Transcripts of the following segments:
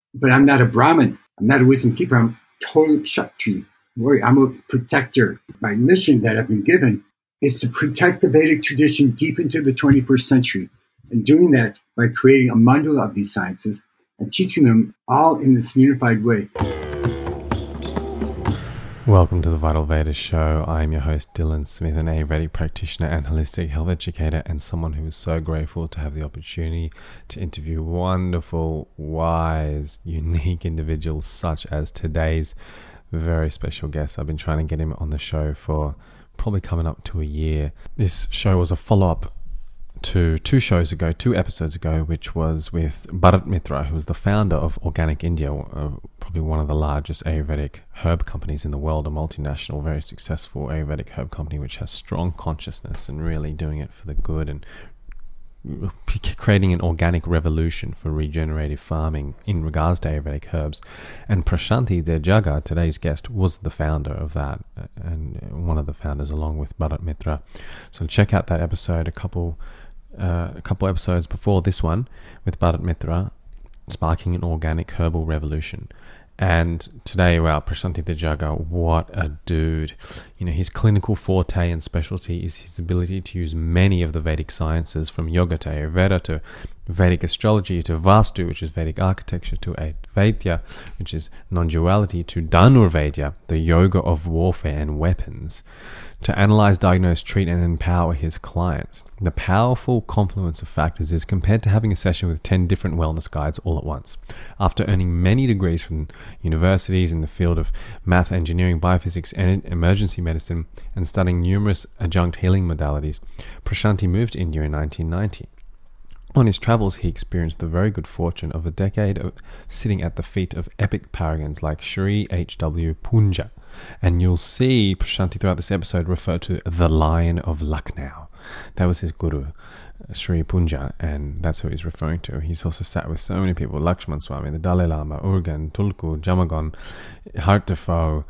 but I'm not a Brahmin. I'm not a wisdom keeper. I'm total Kshatriya warrior. I'm a protector. My mission that I've been given is to protect the Vedic tradition deep into the 21st century. And doing that by creating a mandala of these sciences and teaching them all in this unified way. Welcome to the Vital Vedas Show. I am your host, Dylan Smith, an Ayurvedic practitioner and holistic health educator, and someone who is so grateful to have the opportunity to interview wonderful, wise, unique individuals such as today's very special guest. I've been trying to get him on the show for probably coming up to a year. This show was a follow-up to two episodes ago, which was with Bharat Mitra, who's the founder of Organic India, probably one of the largest Ayurvedic herb companies in the world, a multinational, very successful Ayurvedic herb company which has strong consciousness and really doing it for the good and creating an organic revolution for regenerative farming in regards to Ayurvedic herbs. And Prashanthi Dejaga, today's guest, was the founder of that and one of the founders along with Bharat Mitra. So check out that episode, a couple episodes before this one with Bharat Mitra, sparking an organic herbal revolution. And today, wow, Prashanthi Dejaga, what a dude. You know, his clinical forte and specialty is his ability to use many of the Vedic sciences, from yoga to Ayurveda to Vedic astrology to Vastu, which is Vedic architecture, to Advaita, which is non-duality, to Dhanurvedya, the yoga of warfare and weapons, to analyze, diagnose, treat, and empower his clients. The powerful confluence of factors is compared to having a session with 10 different wellness guides all at once. After earning many degrees from universities in the field of math, engineering, biophysics, and emergency medicine, and studying numerous adjunct healing modalities, Prashanthi moved to India in 1990. On his travels, he experienced the very good fortune of a decade of sitting at the feet of epic paragons like Sri H.W. Punja. And you'll see Prashanthi throughout this episode refer to the Lion of Lucknow. That was his guru, Sri Punja, and that's who he's referring to. He's also sat with so many people, Lakshman Swami, the Dalai Lama, Urgan, Tulku, Jamagon, Hartefo,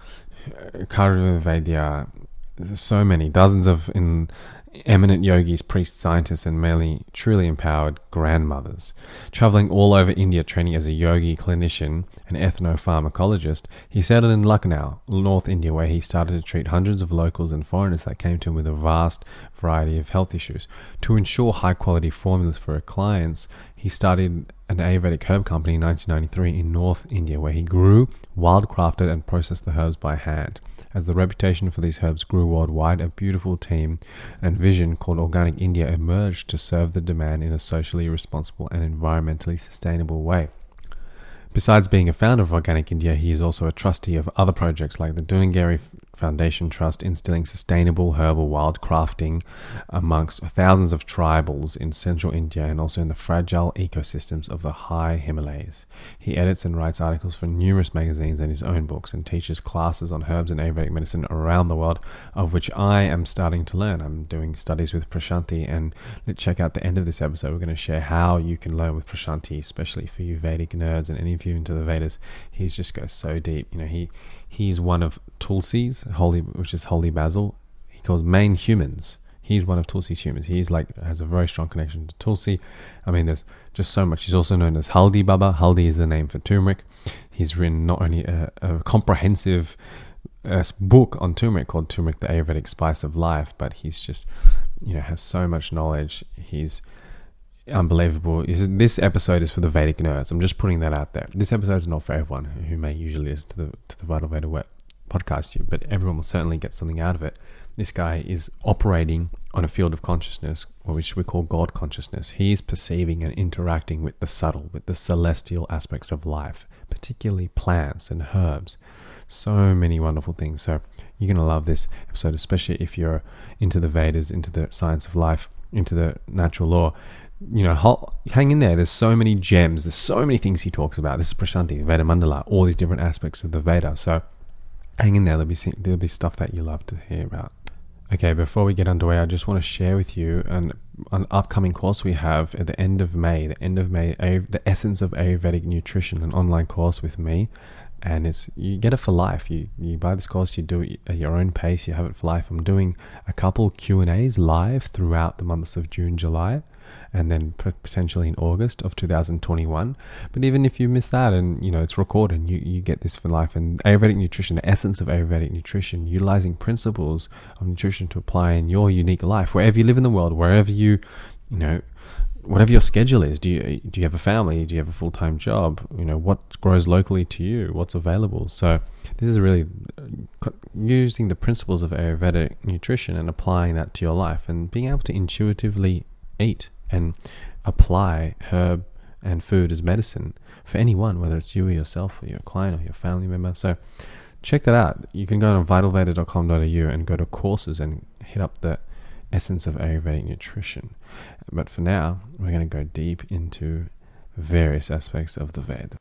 Karuna Vaidya, so many, dozens of eminent yogis, priests, scientists, and mainly truly empowered grandmothers. Traveling all over India, training as a yogi, clinician, and ethnopharmacologist, he settled in Lucknow, North India, where he started to treat hundreds of locals and foreigners that came to him with a vast variety of health issues. To ensure high-quality formulas for her clients, he started an Ayurvedic herb company in 1993 in North India, where he grew, wildcrafted, and processed the herbs by hand. As the reputation for these herbs grew worldwide, a beautiful team and vision called Organic India emerged to serve the demand in a socially responsible and environmentally sustainable way. Besides being a founder of Organic India, he is also a trustee of other projects like the Dungari Foundation Trust, instilling sustainable herbal wildcrafting amongst thousands of tribals in central India and also in the fragile ecosystems of the high Himalayas. He edits and writes articles for numerous magazines and his own books, and teaches classes on herbs and Ayurvedic medicine around the world, of which I am starting to learn. I'm doing studies with Prashanthi, and let's check out the end of this episode. We're going to share how you can learn with Prashanthi, especially for you Vedic nerds and any of you into the Vedas. He just goes so deep. You know, he's one of Tulsi's, which is holy basil. He calls main humans. He's one of Tulsi's humans. Has a very strong connection to Tulsi. I mean, there's just so much. He's also known as Haldi Baba. Haldi is the name for turmeric. He's written not only a comprehensive book on turmeric called Turmeric, the Ayurvedic Spice of Life, but he's just, has so much knowledge. He's unbelievable. This episode is for the Vedic nerds. I'm just putting that out there. This episode is not for everyone who may usually listen to the Vital Veda podcast, but everyone will certainly get something out of it. This guy is operating on a field of consciousness, which we call God consciousness. He is perceiving and interacting with the subtle, with the celestial aspects of life, particularly plants and herbs. So many wonderful things. So you're going to love this episode, especially if you're into the Vedas, into the science of life, into the natural law. Hang in there. There's so many gems. There's so many things he talks about. This is Prashanthi, Veda Mandala, all these different aspects of the Veda. So hang in there. There'll be stuff that you love to hear about. Okay, before we get underway, I just want to share with you an upcoming course we have at the end of May. The Essence of Ayurvedic Nutrition, an online course with me. And you get it for life. You buy this course, you do it at your own pace, you have it for life. I'm doing a couple Q&As live throughout the months of June, July. and then potentially in August of 2021. But even if you miss that, and it's recorded, you get this for life. And Ayurvedic nutrition, the essence of Ayurvedic nutrition, utilizing principles of nutrition to apply in your unique life, wherever you live in the world, wherever whatever your schedule is. Do you have a family? Do you have a full-time job? What grows locally to you? What's available? So this is really using the principles of Ayurvedic nutrition and applying that to your life, and being able to intuitively eat and apply herb and food as medicine for anyone, whether it's you or yourself or your client or your family member. So check that out. You can go to vitalveda.com.au and go to courses and hit up the essence of Ayurvedic nutrition. But for now, we're going to go deep into various aspects of the Ved.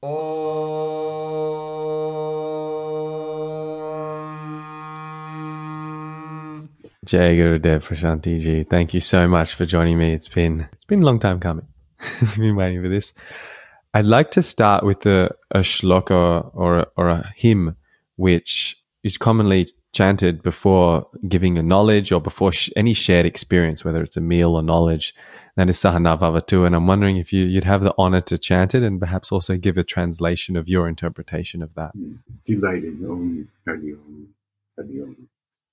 Jai Gurudev Prashanti Ji, thank you so much for joining me. It's been a long time coming. I've been waiting for this. I'd like to start with a shloka or a hymn, which is commonly chanted before giving a knowledge or before any shared experience, whether it's a meal or knowledge. That is Sahana Bhavatu, and I'm wondering if you'd have the honor to chant it and perhaps also give a translation of your interpretation of that. Delighted. Om Hari Om Hari Om.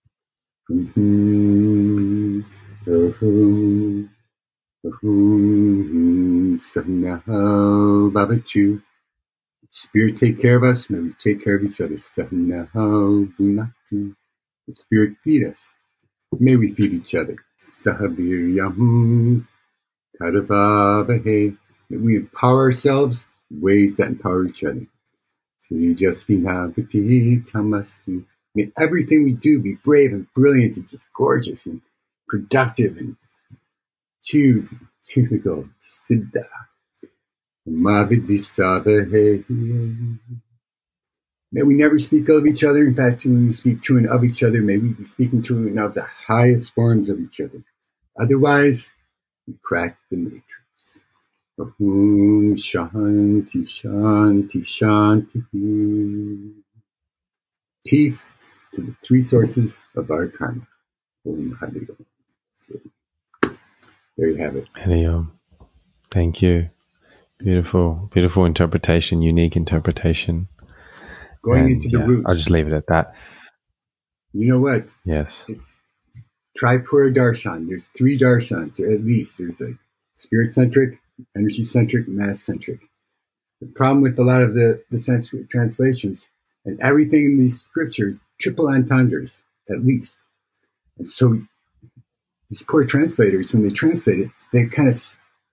Sahana Bhavatu. Spirit, take care of us, may we take care of each other. Sahana Bhunaktu. The Spirit, feed us. May we feed each other. Sahaviryam Tadavavahe. May we empower ourselves in ways that empower each other. Tejasvinavati Tamasti. May everything we do be brave and brilliant and just gorgeous and productive and technical. Siddha. Mavidisavahe. May we never speak of each other. In fact, when we speak to and of each other, may we be speaking to and of the highest forms of each other. Otherwise, we crack the matrix. Om Shanti Shanti Shanti. Peace to the three sources of our karma. Om Hari Om. There you have it. Hari Om. Thank you. Beautiful, beautiful interpretation, unique interpretation. Going into the roots. I'll just leave it at that. You know what? Yes. It's Tripura Darshan. There's three darshans, or at least. There's like spirit-centric, energy-centric, mass-centric. The problem with a lot of the Sanskrit translations and everything in these scriptures, triple entendres, at least. And so these poor translators, when they translate it, they kind of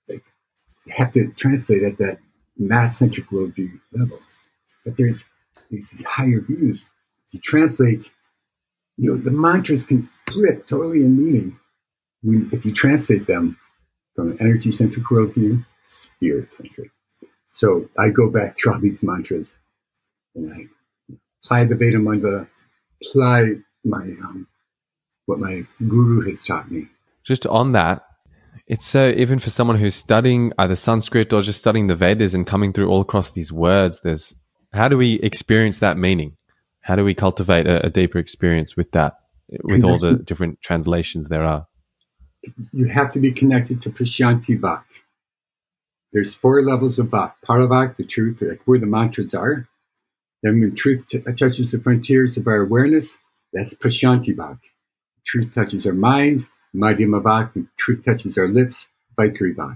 have to translate at that mass-centric worldview level. But there's these higher views. To translate, the mantras can flip totally in meaning if you translate them from an energy-centric worldview, spirit-centric. So I go back through all these mantras and I apply the Veda mandala, apply my what my guru has taught me. Just on that, it's so, even for someone who's studying either Sanskrit or just studying the Vedas and coming through all across these words, how do we experience that meaning? How do we cultivate a deeper experience with that, with all the different translations there are? You have to be connected to Prashanti Bhak. There's 4 levels of Bhak. Paravak, the truth, like where the mantras are. Then when truth touches the frontiers of our awareness, that's Prashanti Bhak. Truth touches our mind, Madhyama Bhak. When truth touches our lips, Vaikari Bhak.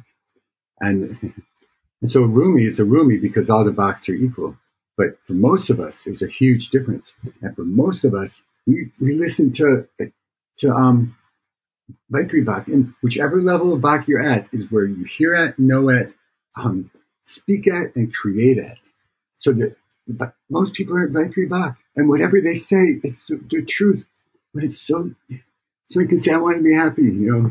And so Rumi is a Rumi because all the Bhaks are equal. But for most of us, there's a huge difference. And for most of us, we listen to Vaikari Bhak. And whichever level of Bhak you're at is where you hear at, know at, speak at, and create at. So but most people are at Vaikari Bhak. And whatever they say, it's the truth. But it's so... Someone can say, I want to be happy,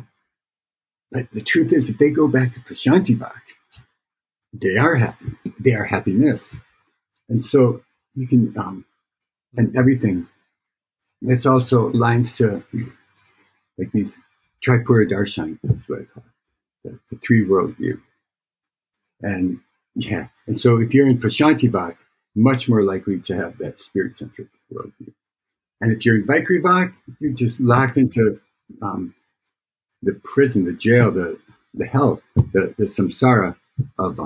But the truth is, if they go back to Prashanti Bhak, they are happy. They are happiness. And so you can, and everything. This also aligns to like these Tripura Darshan, that's what I call it, the 3 worldview. And and so if you're in Prashanti Bhak, much more likely to have that spirit-centric worldview. And if you're in Vaikari Bhak, you're just locked into the prison, the jail, the the hell, the samsara of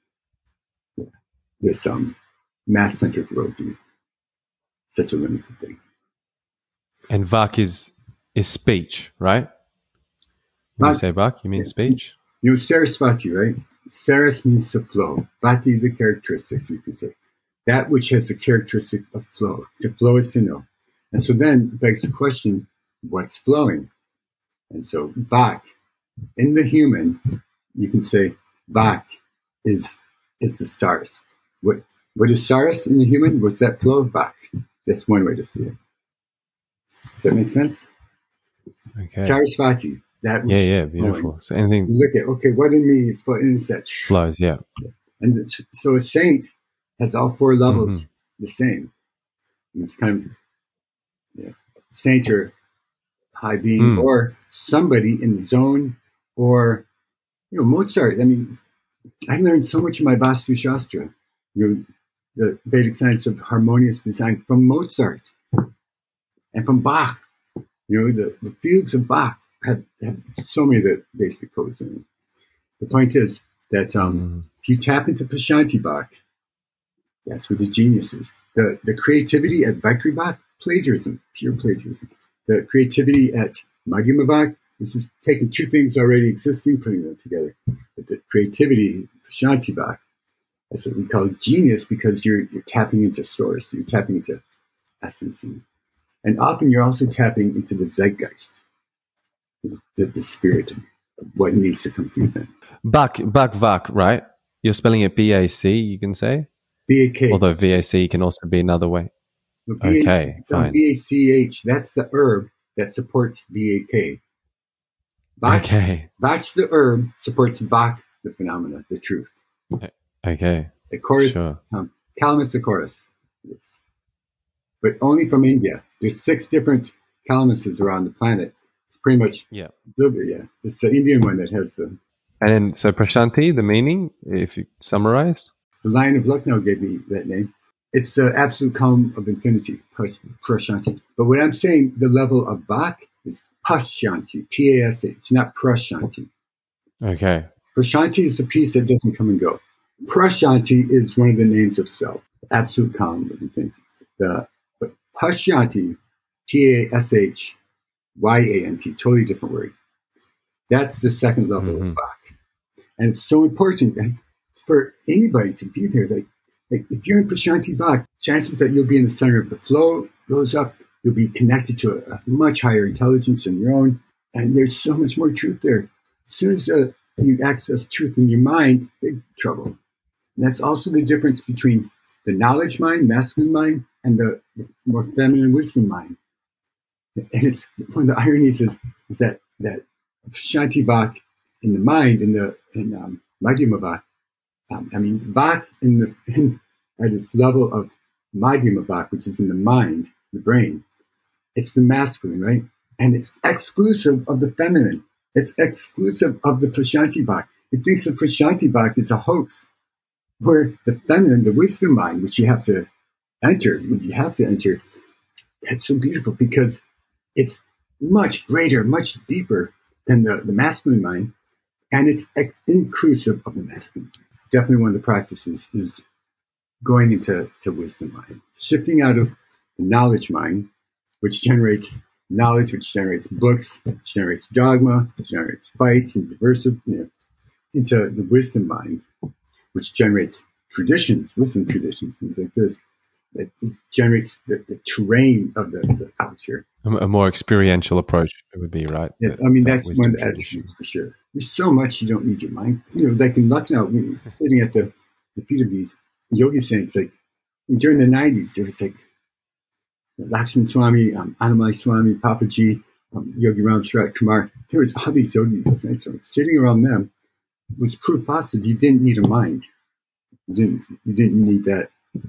this mass-centric worldview. Such a limited thing. And Vak is speech, right? When you say Vak, you mean speech? You know, Sarasvati, right? Saras means to flow. Vati, the characteristics, you could say. That which has the characteristic of flow. To flow is to know. And so then it begs the question, what's flowing? And so Vak, in the human, you can say Vak is the Saras. What is Saras in the human? What's that flow? Vak. That's one way to see it. Does that make sense? Okay. Sarasvati. That which beautiful. flowing. So anything You look at, okay, what in me is flowing? It's that flows, yeah. And so a saint has all four levels the same. And it's kind of saint or high being or somebody in the zone or, Mozart. I mean, I learned so much of my Vastu Shastra, the Vedic science of harmonious design from Mozart and from Bach. The fugues of Bach have so many of the basic codes in it. The point is that if you tap into Prashanti Bach, that's where the genius is. The creativity at Vaikri Bach, plagiarism, pure plagiarism. The creativity at Madhyama Bach is just taking two things already existing, putting them together. But the creativity, Prashanti Bach, that's what we call genius because you're tapping into source, you're tapping into essence. And often you're also tapping into the zeitgeist, the spirit of what needs to come through them. Vak, right? You're spelling it B-A-C, you can say? B-A-K. Although V-A-C can also be another way. Okay, fine. V-A-C-H, that's the herb that supports V-A-K. Vach's the herb, supports Vak, the phenomena, the truth. Okay. The chorus, sure. Calamus the chorus. Yes. But only from India. There's 6 different calamuses around the planet. It's pretty much, it's the Indian one that has the... And then, so Prashanti, the meaning, if you summarize? The Lion of Lucknow gave me that name. It's the absolute calm of infinity, Prashanti. But what I'm saying, the level of Vak is Pashanti, P-A-S-A. It's not Prashanti. Okay. Prashanti is the peace that doesn't come and go. Prashanti is one of the names of self, absolute calm of infinity. But Pashanti, P-A-S-H-Y-A-N-T, totally different word. That's the second level of Vak. And it's so important for anybody to be there. Like if you're in Prashanti Vak, chances that you'll be in the center of the flow goes up. You'll be connected to a much higher intelligence than your own. And there's so much more truth there. As soon as you access truth in your mind, big trouble. And that's also the difference between the knowledge mind, masculine mind, and the more feminine wisdom mind. And it's one of the ironies is that Shanti Vak in the mind, in Madhyama Vak, Vak at its level of Madhyama Vak, which is in the mind, the brain, it's the masculine, right? And it's exclusive of the feminine. It's exclusive of the Prashanti Vak. It thinks the Prashanti Vak is a hoax, where the feminine, the wisdom mind, which you have to enter, it's so beautiful because it's much greater, much deeper than the masculine mind, and it's inclusive of the masculine. Definitely one of the practices is going into wisdom mind, shifting out of the knowledge mind, which generates knowledge, which generates books, which generates dogma, which generates fights and diversity, into the wisdom mind, which generates traditions, wisdom traditions, things like this. It generates the terrain of the culture. A more experiential approach, it would be, right? Yeah, that's one of the attributes for sure. There's so much you don't need your mind. Like in Lucknow, sitting at the feet of these yogi saints, like during the 90s, there was like Lakshman Swami, Annamalai Swami, Papaji, Yogi Ram Sharat Kumar. There was all these yogi saints. So sitting around them was proof positive. You didn't need a mind. You didn't need that.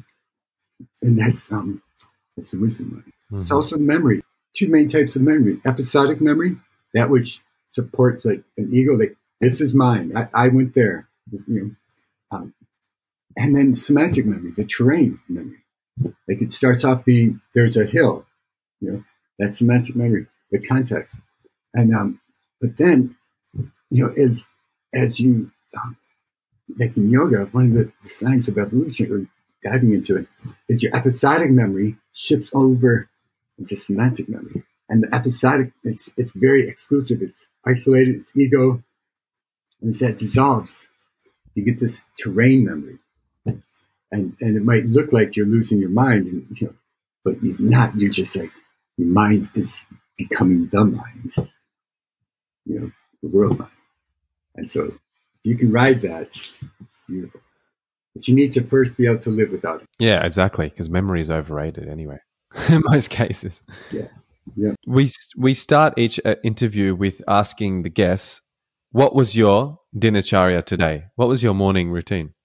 And that's the wisdom mind. It's also memory. 2 main types of memory. Episodic memory, that which supports like an ego, like this is mine. I went there. And then semantic memory, the terrain memory. Like it starts off being there's a hill, that's semantic memory, the context. And but then, as as you, like in yoga, one of the science of evolution, or diving into it, is your episodic memory shifts over into semantic memory. And the episodic, it's very exclusive, it's isolated, it's ego, and as that dissolves, you get this terrain memory. And it might look like you're losing your mind, and but you're not. You're just like, your mind is becoming the mind, the world mind. And so, if you can ride that, it's beautiful. But you need to first be able to live without it. Yeah, exactly. Because memory is overrated anyway, in most cases. Yeah, yeah. We start each interview with asking the guests, "What was your dinacharya today? What was your morning routine?"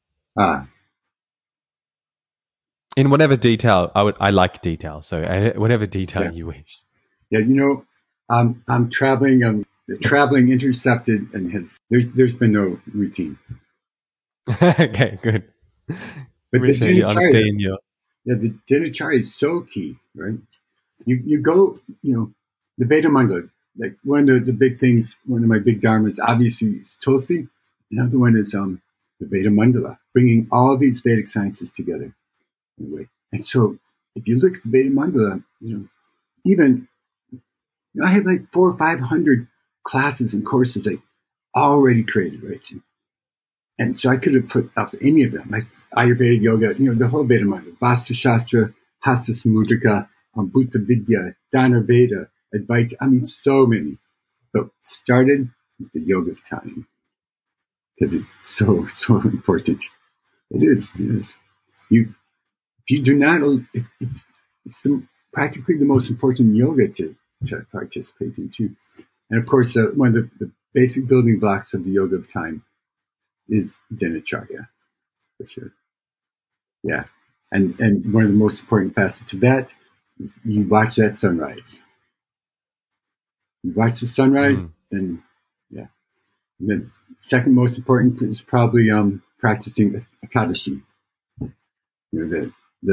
In whatever detail, I like detail. So whatever detail you wish. Yeah, I'm traveling. The traveling intercepted, and there's been no routine. Okay, good. But the dinacharya, the dinacharya is so key, right? You go, the Veda Mandala. Like one of the big things, one of my big dharmas, obviously, is Tulsi. Another one is the Veda Mandala, bringing all these Vedic sciences together. Anyway, and so if you look at the Veda Mandala, even I have like 400 or 500 classes and courses like already created, right? And so I could have put up any of them, like Ayurvedic yoga, the whole Veda Mandala, Vastu Shastra, Hasta Samudrika, Bhuta Vidya, Dana Veda, Advaita. I mean, so many. But started with the yoga of time because it's so, so important. It is. If you do not, it's practically the most important yoga to participate in too. And of course, one of the basic building blocks of the yoga of time is dinacharya, for sure. Yeah. And one of the most important facets of that is you watch that sunrise. You watch the sunrise, and yeah. And then second most important is probably practicing Ekadashi. The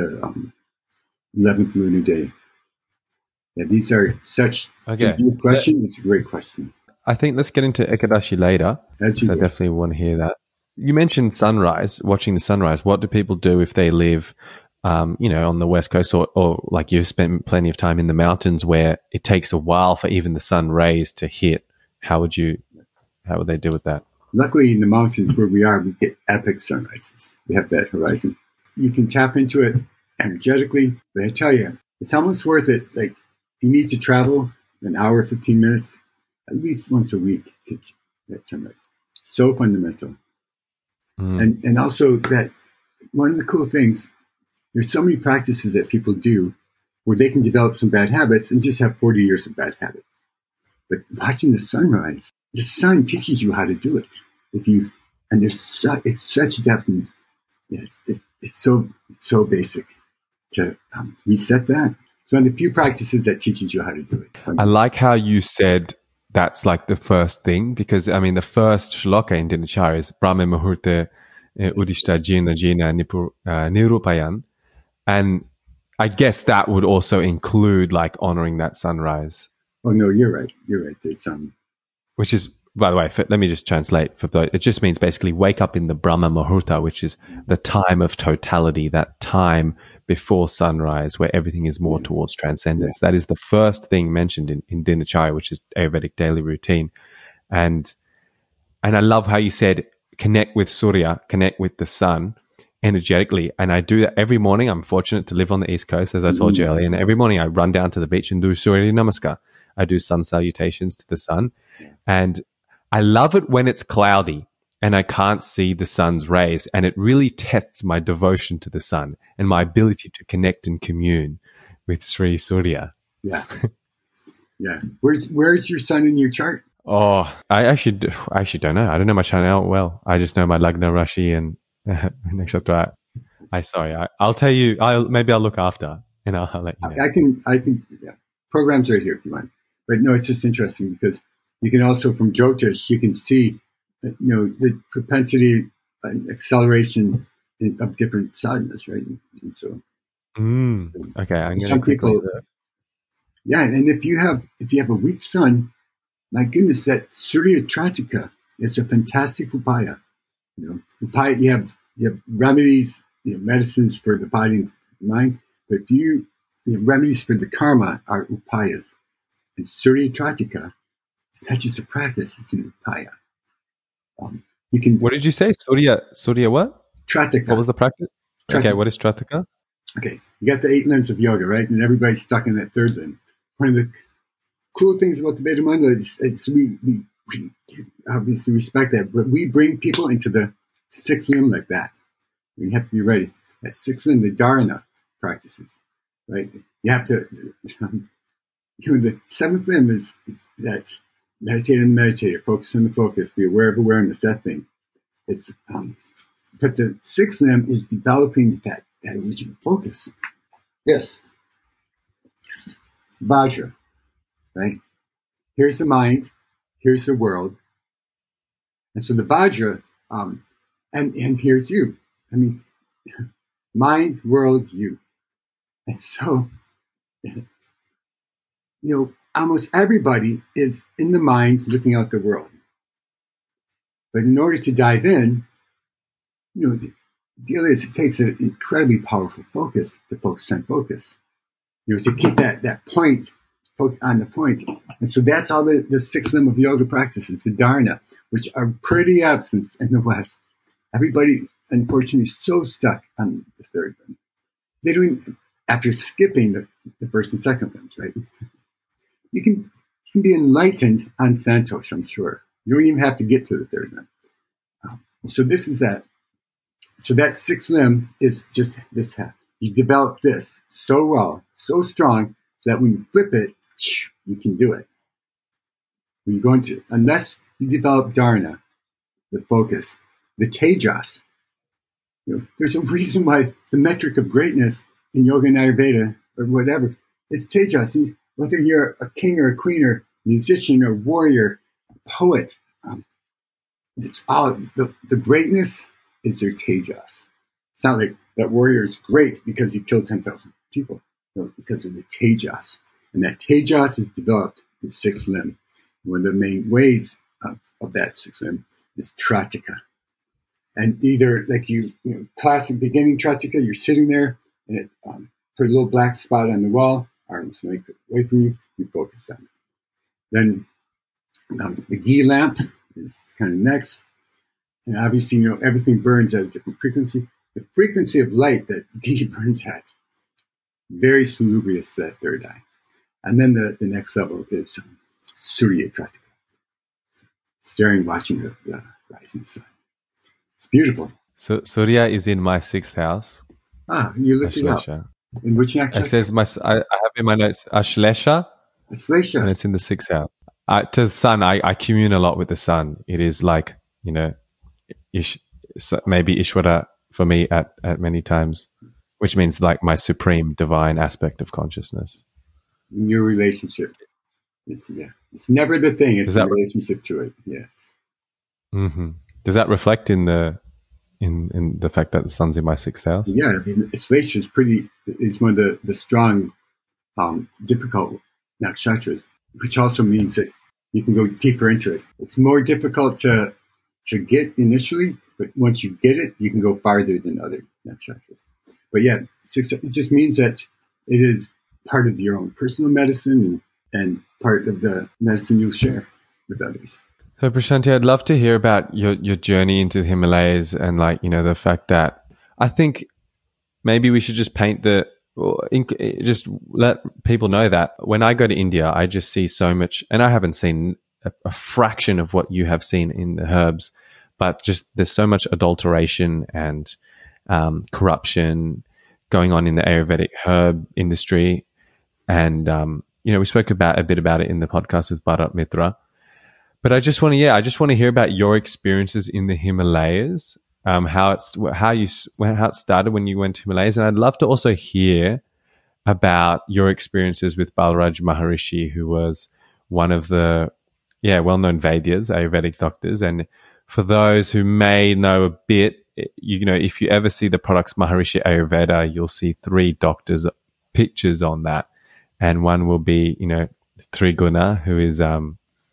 11th lunar day. Yeah, these are such. Okay. It's a good question. It's a great question. I think let's get into Ekadashi later. I definitely want to hear that. You mentioned sunrise, watching the sunrise. What do people do if they live, on the West Coast, or like you've spent plenty of time in the mountains where it takes a while for even the sun rays to hit? How would they deal with that? Luckily, in the mountains where we are, we get epic sunrises. We have that horizon. You can tap into it energetically. But I tell you, it's almost worth it. Like, if you need to travel an hour, 15 minutes, at least once a week, get that sunrise. So fundamental. And also that one of the cool things, there's so many practices that people do where they can develop some bad habits and just have 40 years of bad habits. But watching the sunrise, the sun teaches you how to do it. It's such depth, and it's so basic to reset that. It's one of the few practices that teaches you how to do it. I like how you said that's like the first thing, because I mean the first shloka in Dinacharya is Brahma Muhurte Udishta Jina Jina Nirupayan, and I guess that would also include like honoring that sunrise. Oh no, you're right. It's which is, by the way, let me just translate. It just means basically wake up in the Brahma Muhurta, which is the time of totality, that time before sunrise where everything is more towards transcendence. That is the first thing mentioned in Dinacharya, which is Ayurvedic daily routine. And I love how you said connect with Surya, connect with the sun energetically. And I do that every morning. I'm fortunate to live on the East Coast, as I told you earlier. And every morning I run down to the beach and do Surya Namaskar. I do sun salutations to the sun. And I love it when it's cloudy and I can't see the sun's rays, and it really tests my devotion to the sun and my ability to connect and commune with Sri Surya. Yeah. Yeah. Where's your sun in your chart? Oh, I actually don't know. I don't know my chart out well. I just know my Lagna Rashi and Nakshatra. I'll tell you. Maybe I'll look after and I'll let you know. I can. Yeah. Programs right here if you want. But no, it's just interesting because you can also, from Jyotish, you can see, the propensity and acceleration of different sadhanas, right? And so okay, I'm going to some people. Yeah, and if you have a weak sun, my goodness, that Surya Tratika It's a fantastic upaya. Upaya, you have remedies, medicines for the body and mind, but remedies for the karma are upayas. And Surya Tratika is not just a practice; it's an upaya. You can. What did you say? Surya what? Tratika. What was the practice? Tratika. Okay, what is Tratika? Okay, you got the 8 limbs of yoga, right? And everybody's stuck in that third limb. One of the cool things about the Veda Mandala is we obviously respect that, but we bring people into the 6th limb like that. You have to be ready. That 6th limb, the dharana practices, right? You have to, the 7th limb is that meditate on the meditator, focus on the focus, be aware of awareness, that thing. It's, but the 6th limb is developing that original focus. Yes. Vajra, right? Here's the mind, here's the world. And so the Vajra, and here's you. I mean, mind, world, you. And so, almost everybody is in the mind looking out the world. But in order to dive in, the deal is it takes an incredibly powerful focus to focus on focus. To keep that point on the point. And so that's all the 6 limb of yoga practices, the dharana, which are pretty absent in the West. Everybody, unfortunately, is so stuck on the third limb. They don't, after skipping the first and second limbs, right? You can be enlightened on Santosh, I'm sure. You don't even have to get to the third limb. So this is that. So that 6th limb is just this half. You develop this so well, so strong, that when you flip it, you can do it. When you go into, unless you develop dharana, the focus, the tejas, there's a reason why the metric of greatness in yoga and Ayurveda or whatever is tejas. And whether you're a king or a queen or musician or warrior, poet, it's all the greatness is their tejas. It's not like that warrior is great because he killed 10,000 people, because of the tejas. And that tejas is developed in 6th limb. One of the main ways of that 6th limb is tratika. And either like classic beginning tratika, you're sitting there and it put a little black spot on the wall, arms length away from you, you focus on it. Then the ghee lamp is kind of next. And obviously, everything burns at a different frequency. The frequency of light that ghee burns at, very salubrious to that third eye. And then the next level is Surya Tratika, staring, watching the rising sun. It's beautiful. So Surya is in my 6th house. You looked it up. In which nakshatra? It says I have in my notes Ashlesha. Ashlesha. And it's in the 6th house. To the sun, I commune a lot with the sun. It is like, maybe Ishvara for me at many times, which means like my supreme divine aspect of consciousness. In your relationship. It's never the thing. It's the relationship to it. Yeah. Mm-hmm. Does that reflect in the fact that the sun's in my 6th house? Yeah, I mean, Ashlesha is one of the strong, difficult nakshatras, which also means that you can go deeper into it. It's more difficult to get initially, but once you get it, you can go farther than other nakshatras. But yeah, it just means that it is part of your own personal medicine and part of the medicine you'll share with others. So Prashanti, I'd love to hear about your journey into the Himalayas and the fact that I think maybe we should just just let people know that when I go to India, I just see so much, and I haven't seen a fraction of what you have seen in the herbs, but just there's so much adulteration and corruption going on in the Ayurvedic herb industry. And, we spoke a bit about it in the podcast with Bharat Mitra. But I just want to hear about your experiences in the Himalayas, how it started when you went to Himalayas. And I'd love to also hear about your experiences with Balaraj Maharishi, who was one of the well-known Vaidyas, Ayurvedic doctors. And for those who may know a bit, if you ever see the products Maharishi Ayurveda, you'll see 3 doctors' pictures on that. And one will be, Triguna, who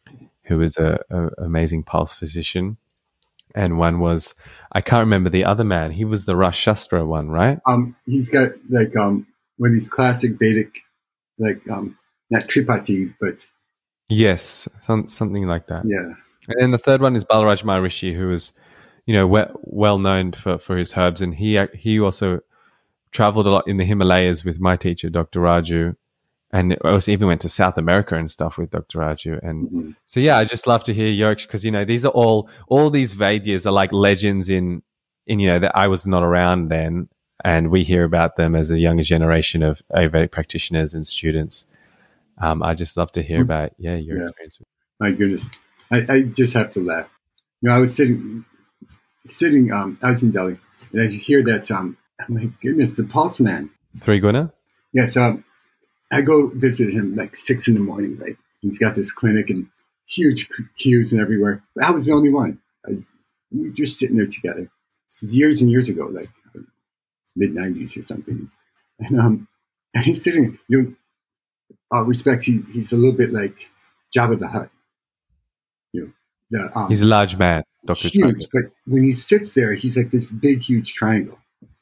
who was a amazing pulse physician. And one was, I can't remember the other man. He was the Rash Shastra one, right? He's got like one of these classic Vedic, like not Tripati, but yes, something like that. yeah. And then the third one is Balaraj Maharishi, who was, well known for his herbs, and he also traveled a lot in the Himalayas with my teacher, Dr. Raju, and I also even went to South America and stuff with Dr. Raju. And so, yeah, I just love to hear Yokesh because, these are all these Vaidyas are like legends in that I was not around then. And we hear about them as a younger generation of Ayurvedic practitioners and students. I just love to hear about, your experience. My goodness. I just have to laugh. I was sitting, I was in Delhi, and I hear that, my goodness, the Pulse Man. Triguna? Yeah, so I go visit him like 6 a.m, right? He's got this clinic and huge queues and everywhere. But I was the only one. We were just sitting there together. This was years and years ago, like mid-90s or something. And he's sitting, all respect, he's a little bit like Jabba the Hutt. He's a large man, Dr. Huge, but when he sits there, he's like this big, huge triangle.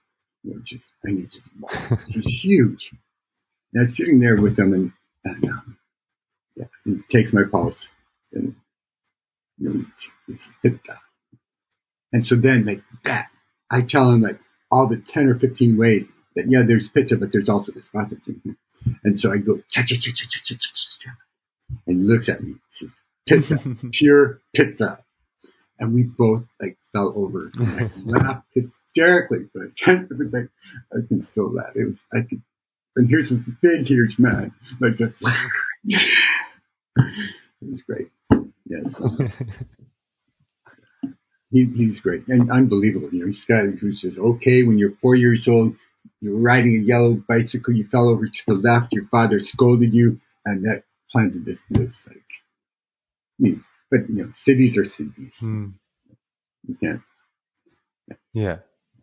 He's huge. And I was sitting there with him, and he takes my pulse, and it's pitta. And so then, like that, I tell him like all the 10 or 15 ways that there's pitta, but there's also this vata thing. And so I go cha cha cha cha cha cha cha, and he looks at me. He says, pitta, pure pitta. And we both like fell over and like laughed hysterically. But it was like I can still laugh. And here's this big, huge man, like just it was great. Yes, he's great and unbelievable. He's a guy who says, "Okay, when you're 4 years old, you're riding a yellow bicycle, you fell over to the left. Your father scolded you, and that planted this like." But cities are cities. You can't. Yeah.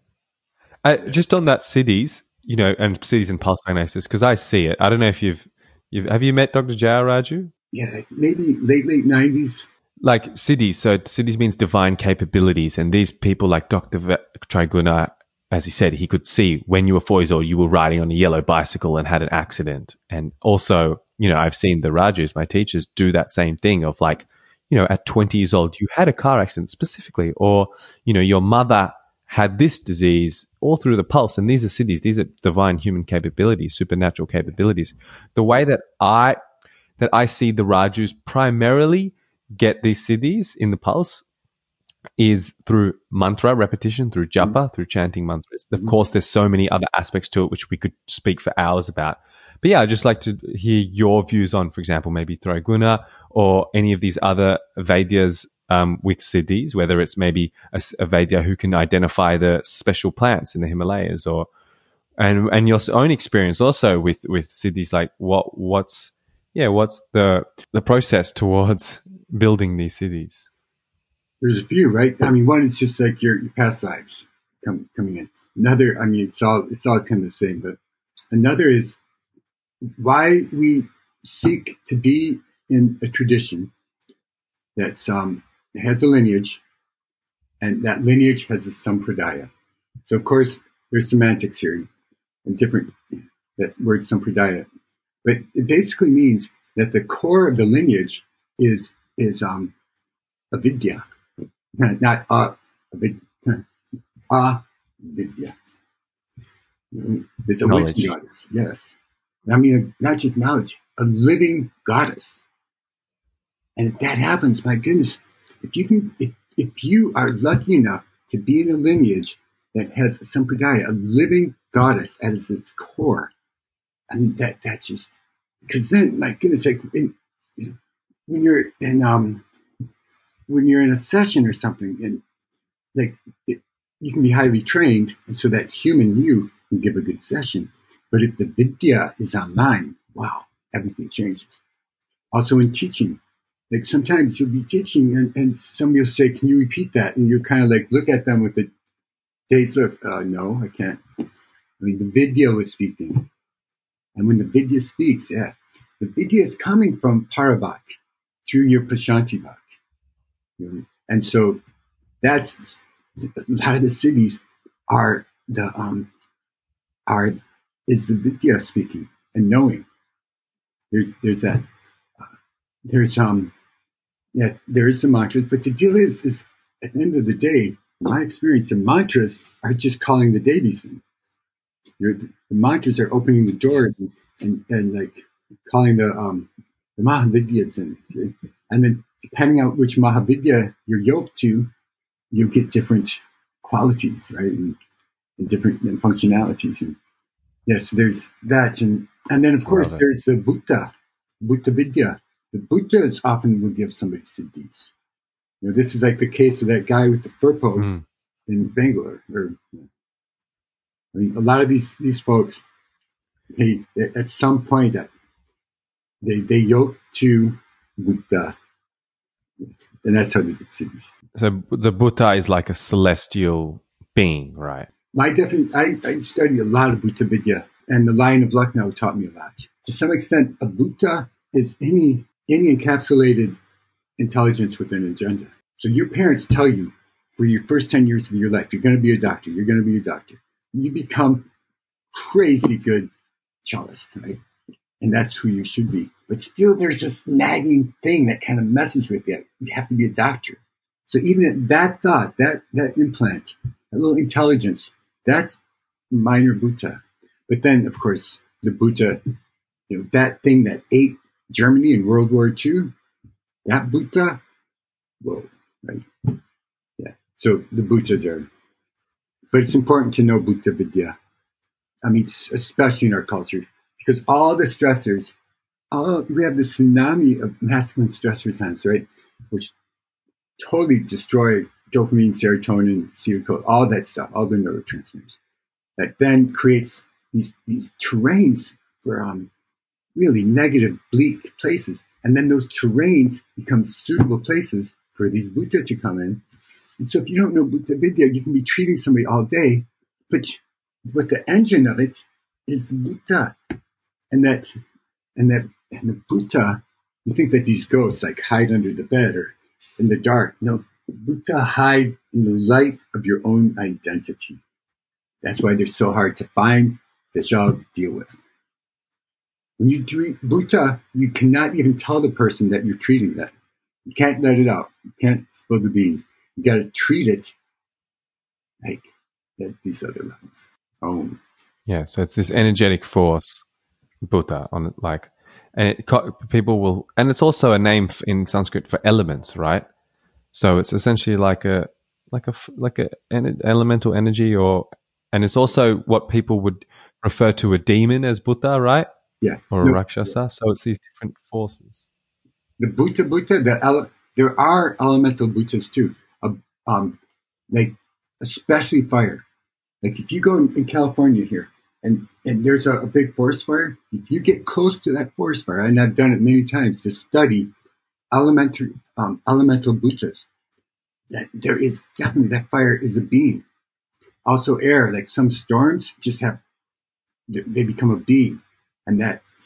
Just on that cities, and cities and pulse diagnosis, because I see it. I don't know if have you met Dr. J.R. Raju? Yeah, maybe late 90s. Like cities. So cities means divine capabilities, and these people like Dr. Triguna, as he said, he could see when you were 4 years old, you were riding on a yellow bicycle and had an accident. And also, I've seen the Rajus, my teachers, do that same thing of like, at 20 years old, you had a car accident specifically, or, your mother had this disease all through the pulse. And these are cities, these are divine human capabilities, supernatural capabilities. The way that I see the Rajus primarily get these cities in the pulse is through mantra repetition, through japa, through chanting mantras. Of course, there's so many other aspects to it, which we could speak for hours about. But yeah, I'd just like to hear your views on, for example, maybe Triguna or any of these other Vaidyas with siddhis, whether it's maybe a Vaidya who can identify the special plants in the Himalayas, and your own experience also with siddhis, like what's the process towards building these siddhis? There's a few, right? I mean, one is just like your past lives coming in. Another, I mean, it's all kind of the same, but another is why we seek to be in a tradition that has a lineage, and that lineage has a sampradaya. So, of course, there's semantics here and different that word sampradaya, but it basically means that the core of the lineage is avidya, not avidya. It's a wisdom goddess, yes. I mean, not just knowledge, a living goddess. And if that happens, my goodness, if you are lucky enough to be in a lineage that has a sampradaya, a living goddess as its core, I mean, that's just, because then, my goodness, like when you're in a session or something, and like you can be highly trained, and so that human you can give a good session. But if the vidya is online, wow, everything changes. Also in teaching, like sometimes you'll be teaching and somebody will say, "Can you repeat that?" And you kind of like look at them with a dazed look. No, I can't. I mean, the vidya was speaking. And when the vidya speaks, the vidya is coming from Parabhat. through your Prashanti Bhak. And so that's a lot of the siddhis are is the vidya speaking and knowing. There's that. There's there is the mantras, but the deal is at the end of the day, my experience, the mantras are just calling the deities in. The mantras are opening the door and like calling the Mahavidyas in. And then depending on which Mahavidya you're yoked to, you get different qualities, right? And different functionalities. And yes, there's that. And then, of course, there's the Bhuta Vidya. The Bhutas often will give somebody siddhis. This is like the case of that guy with the furpo in Bangalore. I mean, a lot of these folks, at some point, they yoke to Buddha, and that's how they get siddhis. So the Buddha is like a celestial being, right? I study a lot of Bhuta Vidya, and the Lion of Lucknow taught me a lot. To some extent, a Bhuta is any encapsulated intelligence with an agenda. So your parents tell you for your first 10 years of your life, you're going to be a doctor, you're going to be a doctor. You become crazy good cellist, right? And that's who you should be. But still there's this nagging thing that kind of messes with you. You have to be a doctor. So even at that thought, that implant, that little intelligence, that's minor Bhuta. But then, of course, the Bhuta, that thing that ate Germany in World War II, that Bhuta, whoa, right? Yeah. So the Bhutas are, but it's important to know Bhuta Vidya. I mean, especially in our culture, because all the stressors, we have this tsunami of masculine stress response, right? Which totally destroy dopamine, serotonin, acetylcholine, all that stuff, all the neurotransmitters. That then creates these terrains for really negative, bleak places. And then those terrains become suitable places for these Bhuta to come in. And so if you don't know Bhuta Vidya, you can be treating somebody all day, but the engine of it is the Bhuta. And the Bhuta, you think that these ghosts like hide under the bed or in the dark. No, Bhuta hide in the light of your own identity. That's why they're so hard to find, that y'all deal with. When you treat Bhuta, you cannot even tell the person that you're treating them. You can't let it out. You can't spill the beans. You got to treat it like at these other levels. Yeah, so it's this energetic force, Bhuta, people will, and it's also a name in Sanskrit for elements, right? So it's essentially like an elemental energy, and it's also what people would refer to a demon as Bhuta, right? Yeah. Or a Rakshasa. Yes. So it's these different forces. The Bhuta, there are elemental Bhutas too. Like especially fire. Like if you go in California here and there's a big forest fire, if you get close to that forest fire, and I've done it many times to study elemental Bhutas, that there is definitely, that fire is a being. Also air, like some storms they become a being. And that's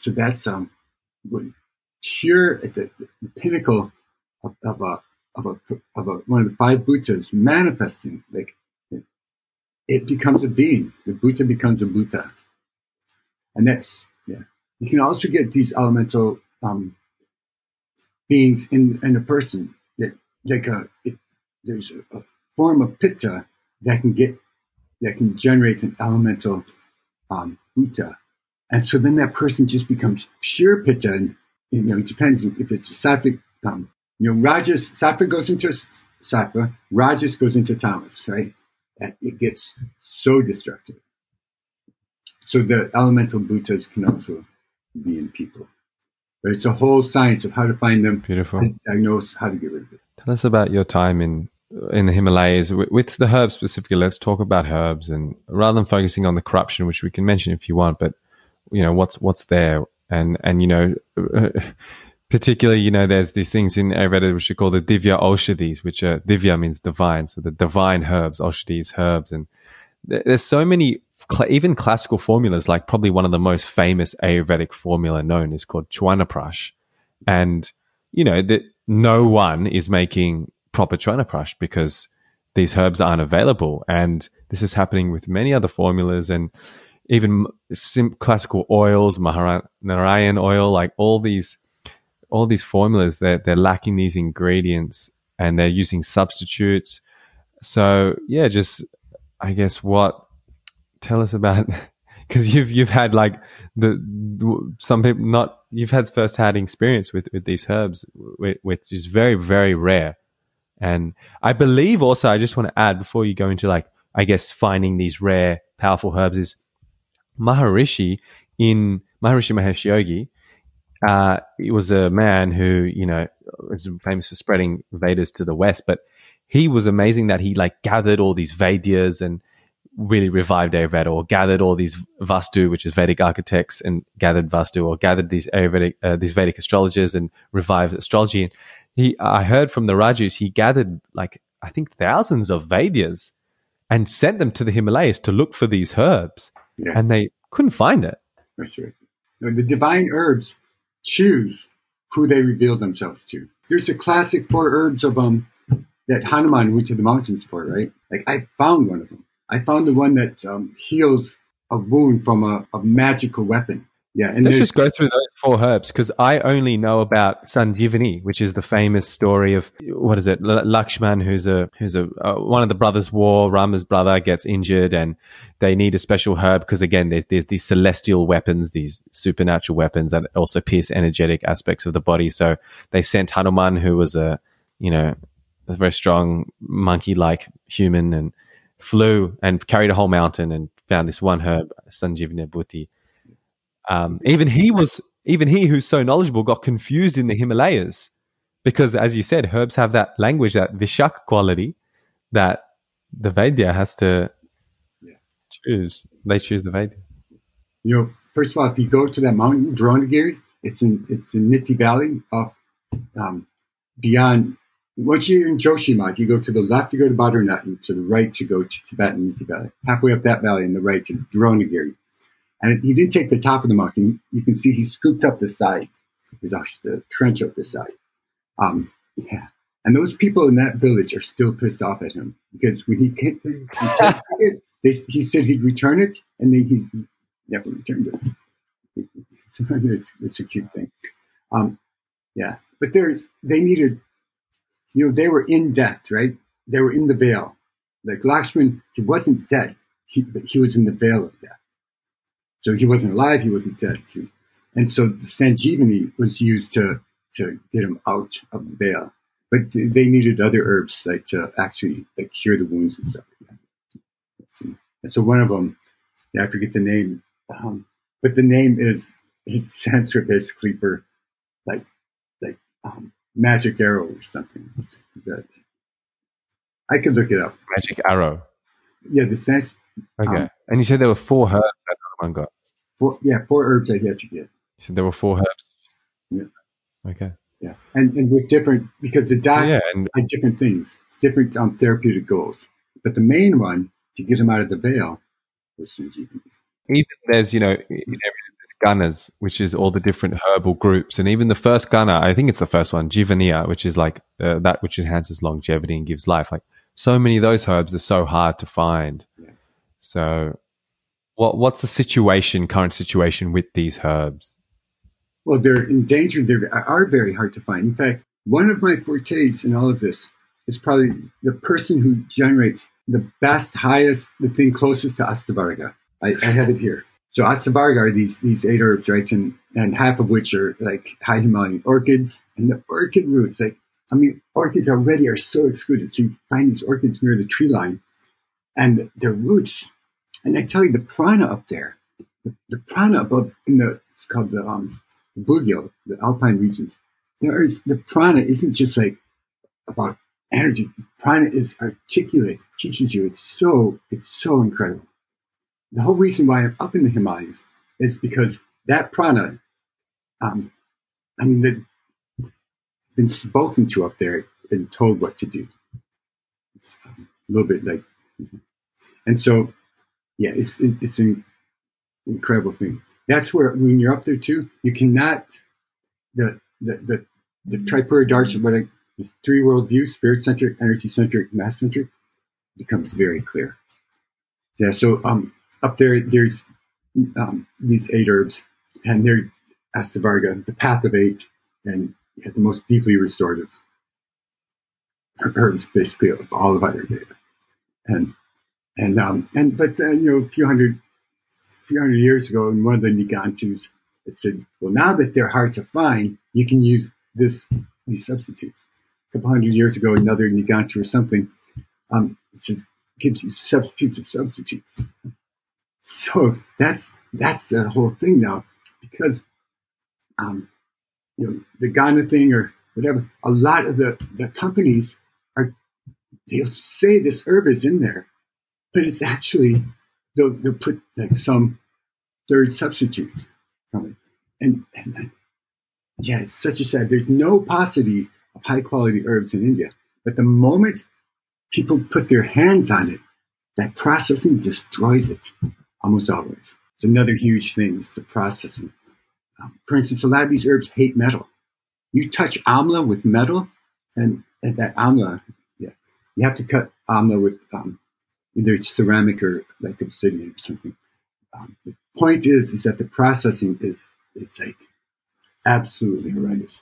pure at the pinnacle of one of the five Bhutas manifesting. Like it becomes a being. The Bhuta becomes a Bhuta, and that's You can also get these elemental beings in a person. That there's a form of pitta that can generate an elemental Bhuta. And so then that person just becomes pure pitta. And, it depends if it's a sattvic. Rajas, sattva goes into sattva, rajas goes into tamas, right? And it gets so destructive. So the elemental Bhutas can also be in people. But it's a whole science of how to find them. Beautiful. And diagnose how to get rid of it. Tell us about your time in the Himalayas with the herbs specifically. Let's talk about herbs, and rather than focusing on the corruption, which we can mention if you want, but what's there, and particularly there's these things in Ayurveda which are called the Divya Aushadhis, which are Divya means divine, so the divine herbs, Aushadhis, herbs, and there's so many even classical formulas. Like probably one of the most famous Ayurvedic formula known is called Chwanaprash, and no one is making proper Chonapprash because these herbs aren't available. And this is happening with many other formulas and even classical oils, Mahanarayan oil, like all these formulas, they're lacking these ingredients and they're using substitutes. So yeah, just I guess tell us about because you've had like some people not you've had first-hand experience with these herbs, which is very, very rare. And I believe also, I just want to add before you go into like I guess finding these rare powerful herbs is Maharishi Mahesh Yogi. He was a man who was famous for spreading Vedas to the West, but he was amazing that he like gathered all these Vedyas and really revived Ayurveda, or gathered all these Vastu, which is Vedic architects, and gathered Vastu, or gathered these these Vedic astrologers and revived astrology. And I heard from the Rajus, he gathered like I think thousands of Vedyas and sent them to the Himalayas to look for these herbs, and they couldn't find it. That's right. The divine herbs choose who they reveal themselves to. There's a classic 4 herbs of that Hanuman went to the mountains for, right? Like I found one of them. I found the one that heals a wound from a magical weapon. Yeah, and let's just go through those 4 herbs because I only know about Sanjivani, which is the famous story of what is it? Lakshman, who's one of the brothers' war. Rama's brother gets injured, and they need a special herb because again, there's these celestial weapons, these supernatural weapons that also pierce energetic aspects of the body. So they sent Hanuman, who was a very strong monkey-like human, and flew and carried a whole mountain and found this one herb, Sanjivani Bhuti. Even he who's so knowledgeable got confused in the Himalayas because, as you said, herbs have that language, that Vishak quality that the Vaidya has to choose. They choose the Vaidya. First of all, if you go to that mountain, Dronagiri, it's in Niti Valley, beyond. Once you're in Joshimath, you go to the left to go to Badrinath, and to the right to go to Tibet and Niti Valley. Halfway up that valley, on the right to Dronagiri. And he didn't take the top of the mountain. You can see he scooped up the side. There's a trench up the side. And those people in that village are still pissed off at him because when he he said he'd return it, and then he never returned it. It's a cute thing. But they needed, they were in death, right? They were in the veil. Like Lakshman, he wasn't dead, but he was in the veil of death. So he wasn't alive, he wasn't dead. And so the Sanjivani was used to get him out of the veil. But they needed other herbs to actually cure the wounds and stuff like that. And so one of them, I forget the name, but the name is Sanskrit basically for like magic arrow or something. I could look it up. Magic arrow. Yeah, the Sanskrit. Okay. And you said there were 4 herbs that Hanuman got. 4 herbs I had to get. You said there were 4 herbs? Yeah. Okay. Yeah. And with different, because the doctor had different things, different therapeutic goals. But the main one, to get him out of the veil, was Sanjivani. Even there's, in everything, there's gunas, which is all the different herbal groups. And even the first guna, I think it's the first one, Jivaniya, which is like that which enhances longevity and gives life. Like so many of those herbs are so hard to find. Yeah. So what's the current situation with these herbs? Well, they're endangered. They are very hard to find. In fact, one of my fortes in all of this is probably the person who generates the best, highest, the thing closest to Astavarga. I have it here. So Astavarga are these 8 herbs, right? And half of which are like high Himalayan orchids. And the orchid roots, orchids already are so exquisite. So you find these orchids near the tree line. And their roots, and I tell you, the prana up there, the prana above, it's called the Bugyo, the alpine regions. The prana isn't just like about energy. Prana is articulate, teaches you. It's so incredible. The whole reason why I'm up in the Himalayas is because that prana, they've been spoken to up there and told what to do. It's a little bit like, and so, yeah, it's an incredible thing. That's where when you're up there too, you cannot the the Tripura Darshan, what this three world view, spirit centric, energy centric, mass centric, becomes very clear. Yeah, so up there's these 8 herbs, and they're Astavarga, the path of 8, and the most deeply restorative herbs, basically, of all of Ayurveda. But a few hundred years ago, in one of the Nigantus, it said, well, now that they're hard to find, you can use these substitutes. A couple hundred years ago, another Nigantu or something, it says, gives you substitutes of substitutes. So that's the whole thing now, because the Ghana thing or whatever, a lot of the companies they'll say this herb is in there, but it's actually they'll put like some third substitute from it, and then, it's such a sad. There's no paucity of high quality herbs in India, but the moment people put their hands on it, that processing destroys it almost always. It's another huge thing. It's the processing. For instance, a lot of these herbs hate metal. You touch amla with metal, and that amla, you have to cut amla with either it's ceramic or like obsidian or something. The point is that the processing it's like absolutely horrendous.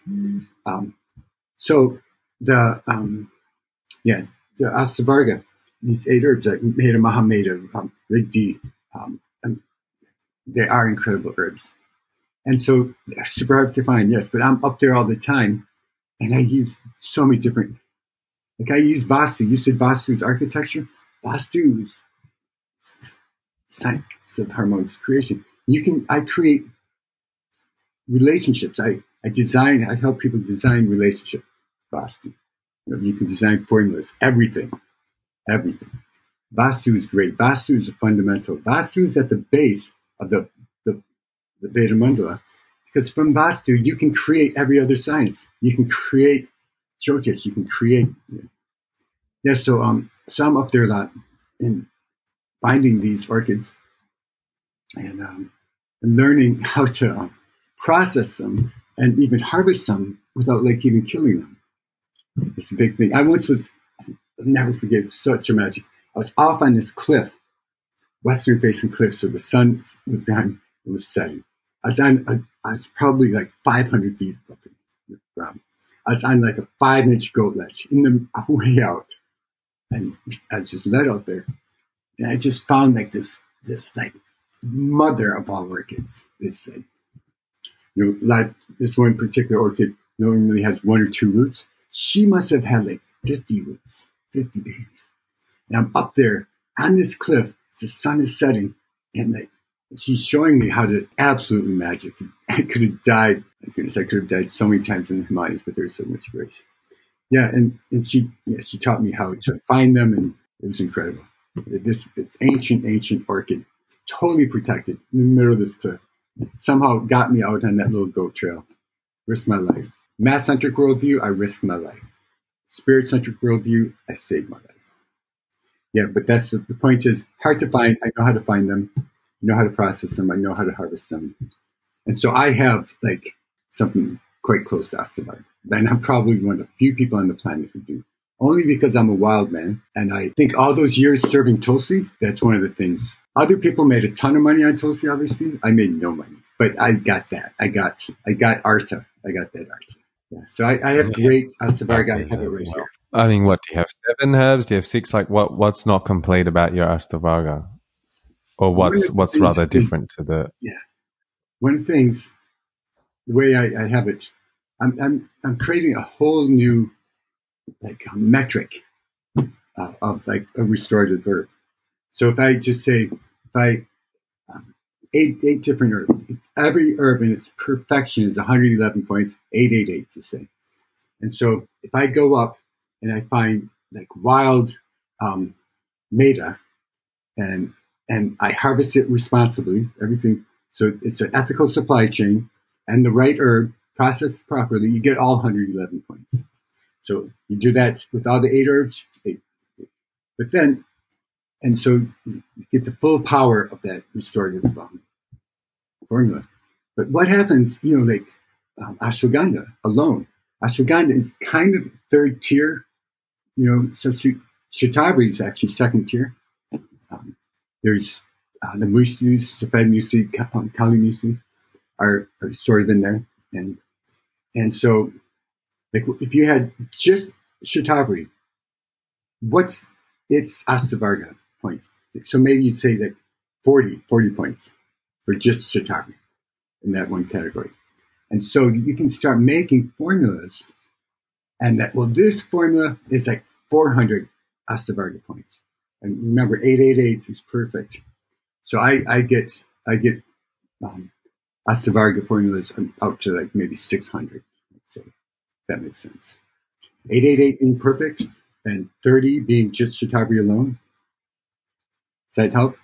So the Astavarga, these 8 herbs like Meda Mahameda, Rigdi, they are incredible herbs. And so they're super hard to find, yes, but I'm up there all the time, and I use so many different. Like I use Vastu. You said Vastu is architecture. Vastu is science of harmonious creation. I create relationships. I help people design relationships. Vastu. You can design formulas. Everything. Vastu is great. Vastu is a fundamental. Vastu is at the base of the Veda Mandala, because from Vastu you can create every other science. You can create Jyotish. You can create. So I'm up there a lot in finding these orchids and learning how to process them and even harvest them without like even killing them. It's a big thing. I'll never forget, it's such a magic. I was off on this cliff, western facing cliff, so the sun was behind, it was setting. I was probably like 500 feet above the ground. I was on like a 5-inch goat ledge in the way out. And I just led out there, and I just found like this like mother of all orchids. It's like, like this one particular orchid normally has 1 or 2 roots. She must have had like 50 roots, 50 babies. And I'm up there on this cliff. The sun is setting, and like she's showing me how to absolutely magic. I could have died. My goodness, I could have died so many times in the Himalayas, but there's so much grace. Yeah, and she taught me how to find them, and it was incredible. It's ancient orchid, totally protected in the middle of this cliff. Somehow got me out on that little goat trail. Risked my life. Mass-centric worldview, I risked my life. Spirit-centric worldview, I saved my life. Yeah, but that's the point is hard to find. I know how to find them. I know how to process them. I know how to harvest them. And so I have like something quite close to Astavarga. And I'm probably one of the few people on the planet who do. Only because I'm a wild man. And I think all those years serving Tulsi, that's one of the things. Other people made a ton of money on Tulsi, obviously. I made no money. But I got that. I got Arta. I got that Arta. Yeah. So I have great Astavarga. I have it right here. I mean, what, do you have 7 herbs? Do you have 6? Like, what's not complete about your Astavarga? Or what's rather different to the... Yeah. One of the things, the way I have it, I'm creating a whole new like metric of like a restorative herb. So if I just say, eight different herbs, every herb in its perfection is 111 points, 888 to say. And so if I go up and I find like wild Meda and I harvest it responsibly, everything. So it's an ethical supply chain, and the right herb processed properly, you get all 111 points. So you do that with all the 8 herbs, 8. But then, and so you get the full power of that restorative formula. But what happens, like ashwagandha alone, Ashwagandha is kind of third tier, so Shatavari is actually second tier. There's the mueslis, the fed muesli, kali muesli are sort of in there. And so, like, if you had just Shatavari, what's its Astavarga points? So maybe you'd say that 40 points for just Shatavari in that one category. And so you can start making formulas, and this formula is like 400 Astavarga points. And remember, 888 is perfect. So I get Astavarga formulas out to like maybe 600. So that makes sense. 888 being perfect, and 30 being just Shatavari alone. Does that help?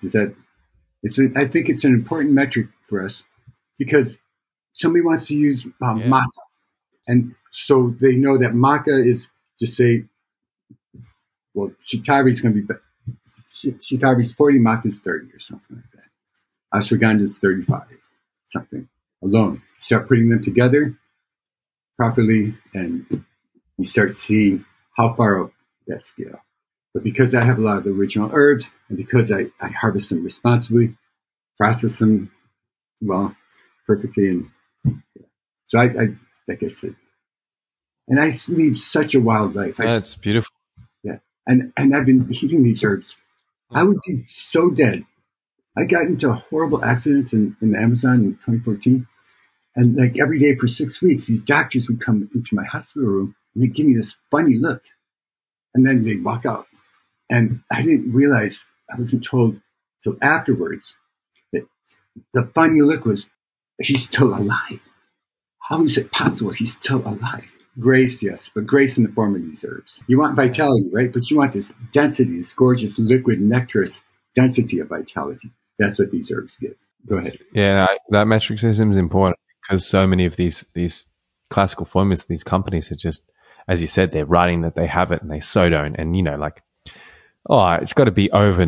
I think it's an important metric for us, because somebody wants to use maca, and so they know that maca is, just say, well, Shatavari is going to be Shatavari 40, maca is 30 or something like that. Ashwagandha is 35, something alone. Start putting them together properly, and you start seeing how far up that scale. But because I have a lot of the original herbs, and because I harvest them responsibly, process them well, perfectly, and so I like I said, and I lead such a wild life. That's beautiful. Yeah, and I've been eating these herbs. I would be so dead. I got into a horrible accident in the Amazon in 2014, and like every day for 6 weeks, these doctors would come into my hospital room and they'd give me this funny look, and then they'd walk out. And I didn't realize, I wasn't told till afterwards, that the funny look was, he's still alive. How is it possible he's still alive? Grace, yes, but grace in the form of these herbs. You want vitality, right? But you want this density, this gorgeous liquid nectarous density of vitality. That's what these herbs give. Go ahead. Yeah, that metric system is important, because so many of these classical formulas, these companies are just, as you said, they're writing that they have it and they so don't. And, it's got to be over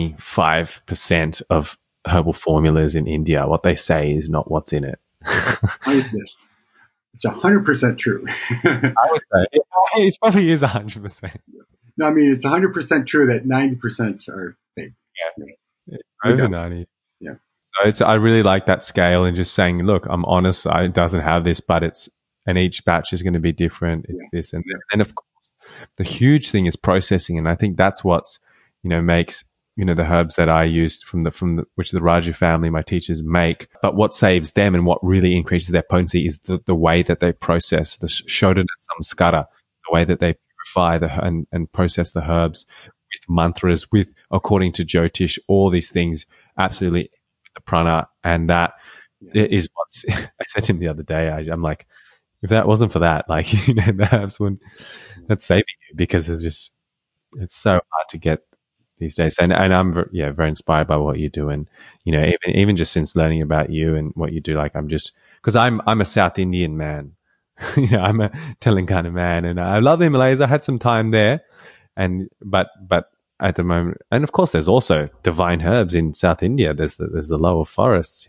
95% of herbal formulas in India. What they say is not what's in it. It's 100% true. I would say it probably is 100%. No, I mean, it's 100% true that 90% are fake. Yeah. Over 90. Yeah. So I really like that scale, and just saying, look, I'm honest, it doesn't have this, but and each batch is going to be different. It's this. And then, of course, the huge thing is processing. And I think that's what's, makes, the herbs that I used from which the Raju family, my teachers, make. But what saves them and what really increases their potency is the way that they process the Shodana Samskara, the way that they purify and process the herbs with mantras, according to Jyotish, all these things, absolutely with the prana. And that is what's, I said to him the other day, I'm like, if that wasn't for that, the herbs wouldn't, that's saving you, because it's so hard to get these days. And I'm very inspired by what you do. And, even just since learning about you and what you do, because I'm a South Indian man, I'm a Telangana man, and I love the Himalayas. I had some time there, but at the moment, and of course there's also divine herbs in South India. There's the lower forests,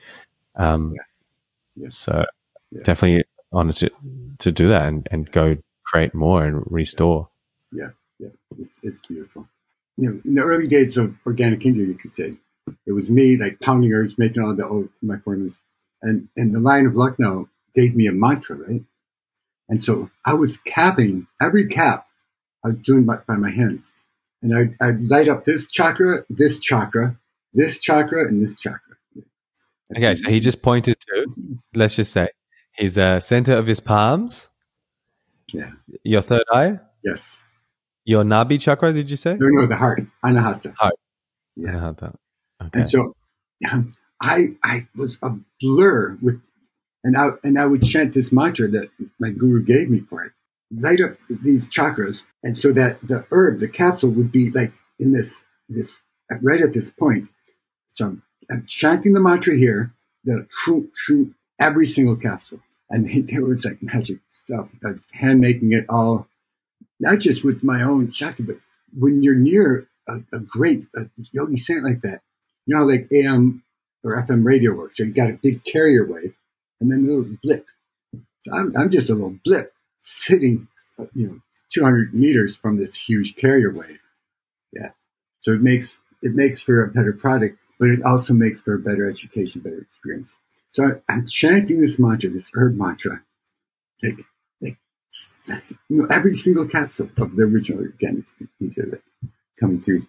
so definitely honored to do that and go create more and restore. Yeah. It's beautiful. In the early days of Organic India, you could say, it was me, like, pounding herbs, making all my formulas. And the Lion of Lucknow gave me a mantra, right? And so I was capping every cap. I was doing by my hands. And I'd light up this chakra, this chakra, this chakra, and this chakra. Okay, so he just pointed to, let's just say, his center of his palms. Yeah. Your third eye? Yes. Your Nabi chakra, did you say? No, the heart. Anahata. Heart. Yeah. Anahata. Okay. And so I was a blur with, and I would chant this mantra that my guru gave me for it. Light up these chakras, and so that the herb, the capsule, would be like in this right at this point. So I'm chanting the mantra here, the true, every single capsule, and there was like magic stuff. I was hand making it all, not just with my own chakra, but when you're near a great yogi saint like that, how like AM or FM radio works. So you got a big carrier wave, and then a little blip. So I'm just a little blip. sitting, 200 meters from this huge carrier wave. Yeah. So it makes for a better product, but it also makes for a better education, better experience. So I'm chanting this mantra, this herb mantra, like every single capsule of the original organic into it coming through.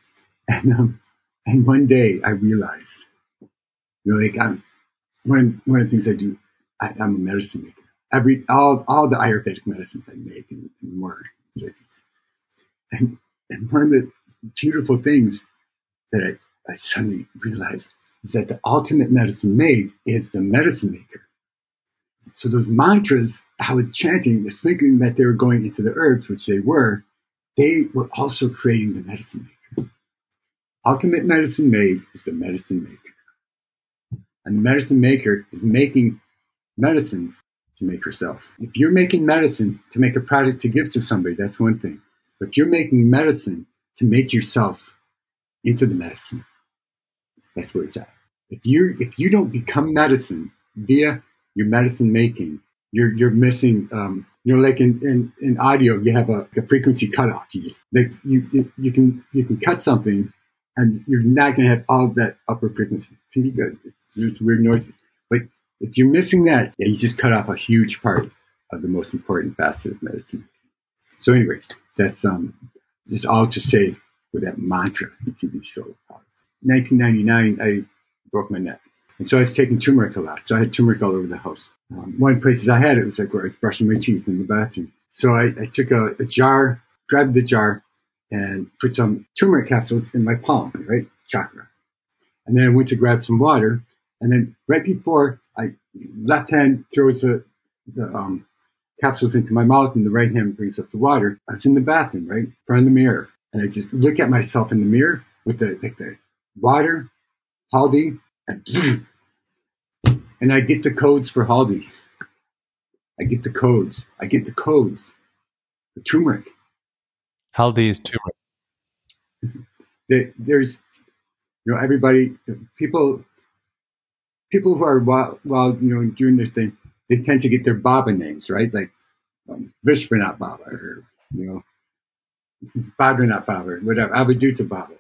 And one day I realized, I'm one of the things I do. I'm a medicine maker. All the Ayurvedic medicines I make and more. And one of the beautiful things that I suddenly realized is that the ultimate medicine made is the medicine maker. So those mantras I was chanting, thinking that they were going into the herbs, which they were also creating the medicine maker. Ultimate medicine made is the medicine maker. And the medicine maker is making medicines to make herself. If you're making medicine to make a product to give to somebody, that's one thing. But if you're making medicine to make yourself into the medicine, that's where it's at. If you don't become medicine via your medicine making, you're missing. Like in audio, you have a frequency cutoff. You just you can cut something, and you're not going to have all that upper frequency. It can be good. There's weird noises, but if you're missing that, you just cut off a huge part of the most important facet of medicine. So, anyway, that's just all to say with that mantra. It can be so powerful. 1999, I broke my neck. And so I was taking turmeric a lot. So I had turmeric all over the house. One of the places I had it was like where I was brushing my teeth in the bathroom. So I took a jar, grabbed the jar, and put some turmeric capsules in my palm, right? Chakra. And then I went to grab some water. And then right before left hand throws the capsules into my mouth and the right hand brings up the water, I was in the bathroom, right? In front of the mirror. And I just look at myself in the mirror with the water, haldi, and I get the codes for haldi. I get the codes. The turmeric. Haldi is turmeric. There's, everybody, people who are while doing their thing, they tend to get their Baba names, right? Like Vishwanath Baba, or Bhadranath Baba, or whatever, Avaduta Baba.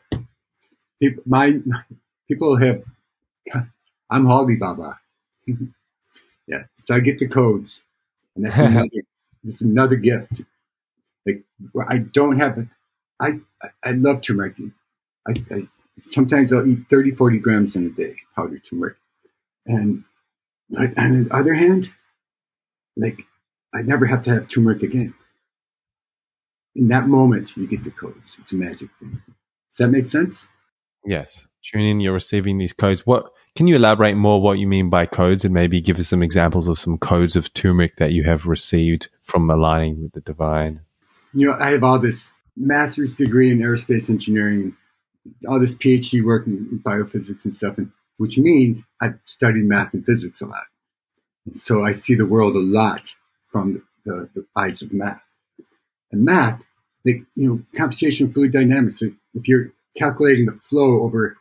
People have, I'm Haldi Baba. Yeah, so I get the codes, and that's another gift. Like I don't have it. I love turmeric. I sometimes I'll eat 30, 40 grams in a day, powdered turmeric. But on the other hand, like I never have to have turmeric again. In that moment, you get the codes. It's a magic thing. Does that make sense? Yes. Tune in, you're receiving these codes. What can you elaborate more what you mean by codes, and maybe give us some examples of some codes of turmeric that you have received from aligning with the divine? I have all this master's degree in aerospace engineering, all this PhD work in biophysics and stuff, which means I've studied math and physics a lot. And so I see the world a lot from the eyes of math. And math, like, computational fluid dynamics, if you're calculating the flow over,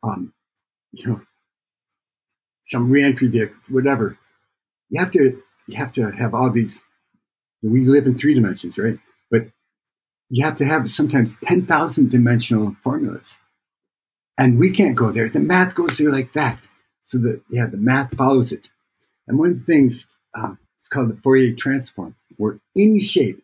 some reentry vehicle, whatever, you have to have all these. We live in 3 dimensions, right? But you have to have sometimes 10,000 dimensional formulas, and we can't go there. The math goes there like that. So the math follows it. And one of the things it's called the Fourier transform, where any shape,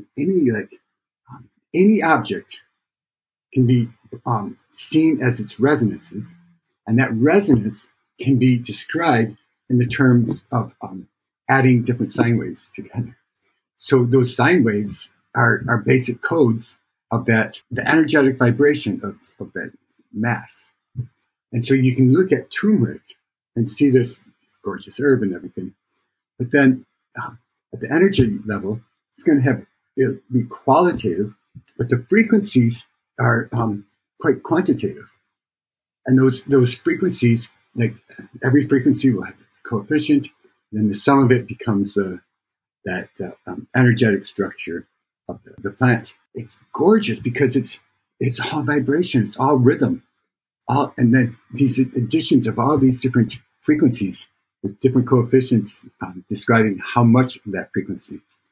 any object can be seen as its resonances, and that resonance can be described in the terms of adding different sine waves together. So those sine waves are basic codes of the energetic vibration of that mass. And so you can look at turmeric and see this gorgeous herb and everything. But then at the energy level, it's going to be qualitative, but the frequencies are quite quantitative. And those frequencies, like every frequency will have a coefficient, and then the sum of it becomes that energetic structure of the plant. It's gorgeous because it's all vibration, it's all rhythm, and then these additions of all these different frequencies with different coefficients describing how much of that frequency.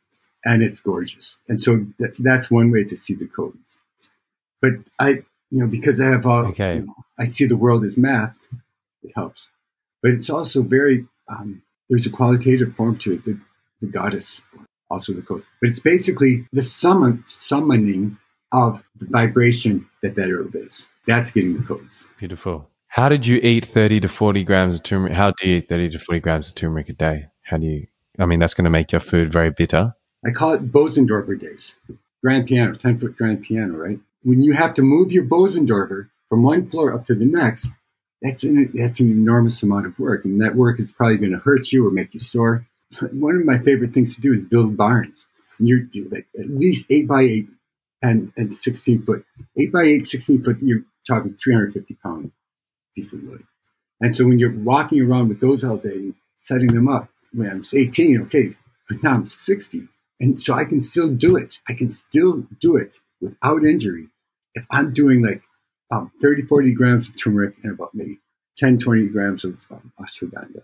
and it's gorgeous. And so that's one way to see the codes. But because I have I see the world as math, it helps. But it's also very, there's a qualitative form to it, the goddess, also the code. But it's basically the summoning of the vibration that herb is. That's getting the codes. Beautiful. How did you eat 30 to 40 grams of turmeric? How do you eat 30 to 40 grams of turmeric a day? That's going to make your food very bitter. I call it Bosendorfer days. Grand piano, 10-foot grand piano, right? When you have to move your Bosendorfer from one floor up to the next, that's an enormous amount of work. And that work is probably going to hurt you or make you sore. One of my favorite things to do is build barns. And you're like at least 8x8 and 16 foot. 8x8, 16 foot, you're talking 350 pound piece of wood. And so when you're walking around with those all day and setting them up, when I was 18, okay, but now I'm 60. And so I can still do it. I can still do it without injury if I'm doing like 30, 40 grams of turmeric and about maybe 10, 20 grams of ashwagandha.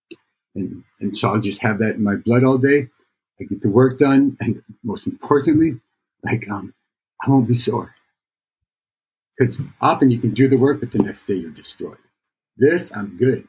And so I'll just have that in my blood all day. I get the work done. And most importantly, I won't be sore. Because often you can do the work, but the next day you're destroyed. This, I'm good.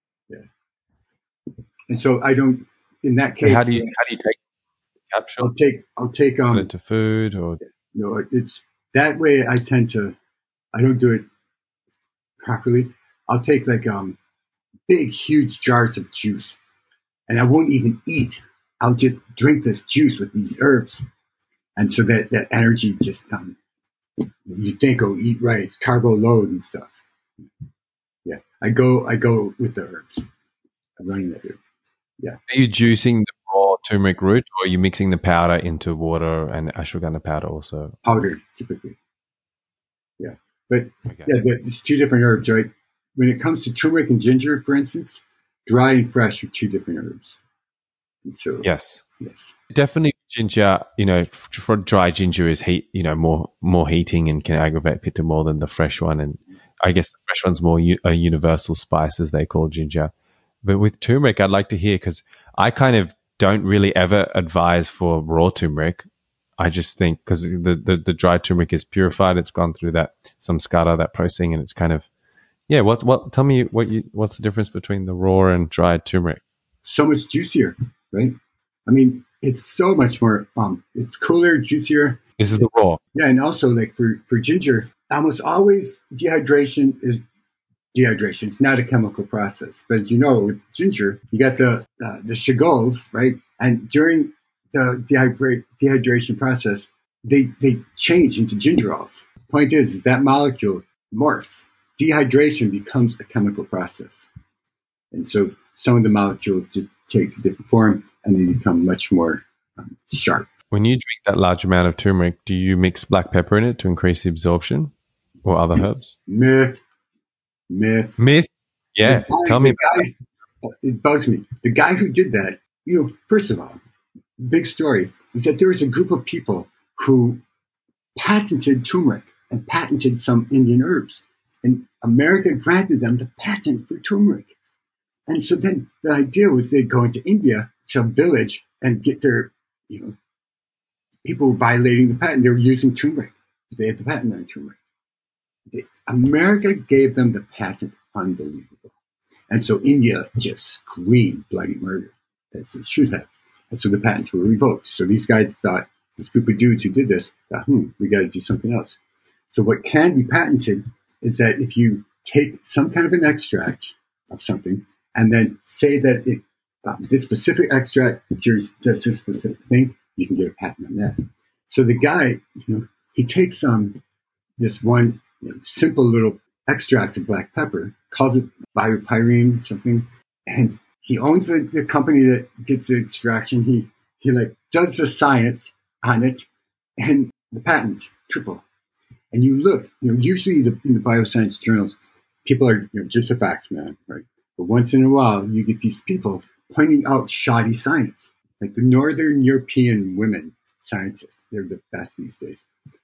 Yeah. And so I don't, in that case. How do you take capsule? I'll take put it to food or it's that way. I don't do it properly. I'll take like big huge jars of juice, and I won't even eat. I'll just drink this juice with these herbs, and so that energy just you think, oh, eat right, it's carbo load and stuff. Yeah, I go with the herbs. I'm running that herb. Yeah. Are you juicing the raw turmeric root, or are you mixing the powder into water and ashwagandha powder also? Powder, typically. Yeah. But there's two different herbs, right? When it comes to turmeric and ginger, for instance, dry and fresh are two different herbs. And so, yes. Definitely ginger, for dry ginger is heat, more heating and can aggravate pitta more than the fresh one. And I guess the fresh one's more a universal spice, as they call ginger. But with turmeric, I'd like to hear, because I kind of don't really ever advise for raw turmeric. I just think because the dry turmeric is purified, it's gone through that samskara, that processing, and it's kind of tell me what's the difference between the raw and dried turmeric? So much juicier, right? I mean, it's so much more. It's cooler, juicier. This is the raw. Yeah, and also like for ginger, almost always dehydration is dehydration. It's not a chemical process, but as you know, with ginger, you got the shigols, right? And during the dehydration process, they change into gingerols. Point is that molecule morphs. Dehydration becomes a chemical process, and so some of the molecules just take a different form and they become much more sharp. When you drink that large amount of turmeric, do you mix black pepper in it to increase the absorption, or other herbs? Myth. Yeah, tell me about it. It bugs me. The guy who did that, first of all, big story is that there was a group of people who patented turmeric and patented some Indian herbs. And America granted them the patent for turmeric. And so then the idea was they'd go into India to a village and get their, people were violating the patent. They were using turmeric. They had the patent on turmeric. America gave them the patent. Unbelievable. And so India just screamed bloody murder, as they should have. And so the patents were revoked. So these guys thought, this group of dudes who did this, thought, we got to do something else. So what can be patented is that if you take some kind of an extract of something and then say that this specific extract does this specific thing, you can get a patent on that. So the guy, he takes this one simple little extract of black pepper, calls it biopyrene something, and he owns the company that gets the extraction. He does the science on it, and the patent triple. And you look, usually in the bioscience journals, people are just a facts man, right? But once in a while, you get these people pointing out shoddy science, like the Northern European women scientists. They're the best these days.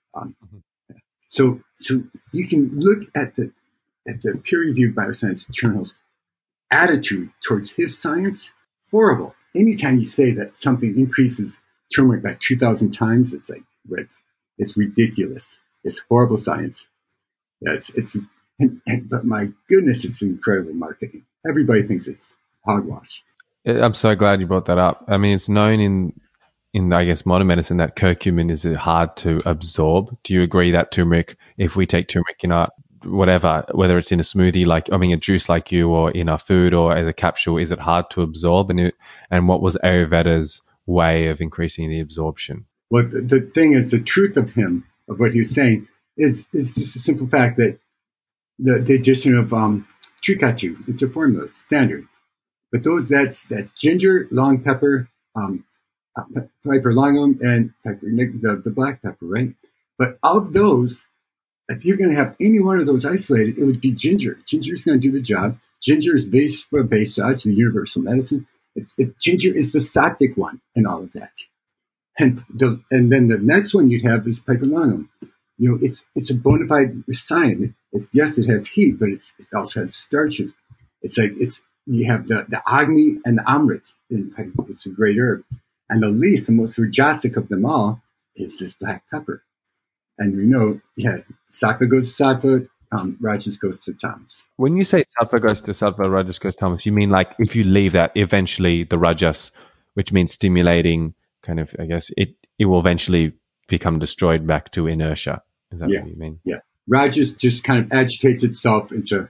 So you can look at the peer-reviewed bioscience journals attitude towards his science. Horrible. Anytime you say that something increases turmeric like 2,000 times. It's like, it's ridiculous. It's horrible science. Yeah, but my goodness, it's incredible marketing. Everybody thinks it's hogwash. I'm so glad you brought that up. I mean, it's known in I guess modern medicine that curcumin is hard to absorb. Do you agree that turmeric, if we take turmeric in our whatever, whether it's in a smoothie a juice like you, or in our food, or as a capsule, is it hard to absorb? And what was Ayurveda's way of increasing the absorption? Well, the thing is, the truth of what he was saying is just a simple fact that the addition of trikatu into formula is standard. But that's ginger, long pepper, piper longum, and the black pepper, right? But of those, if you're going to have any one of those isolated, it would be ginger. Ginger is going to do the job. Ginger is base for base sides, the universal medicine. Ginger is the sattvic one in all of that. And then the next one you'd have is piper longum. It's a bona fide sign. Yes, it has heat, but it also has starches. You have the agni and the amrit. It's a great herb. And the least, the most rajasic of them all, is this black pepper. And sattva goes to sattva, rajas goes to tamas. When you say sattva goes to sattva, rajas goes to tamas, you mean like if you leave that, eventually the rajas, which means stimulating, kind of, I guess, it will eventually become destroyed back to inertia. Is that what you mean? Yeah. Rajas just kind of agitates itself into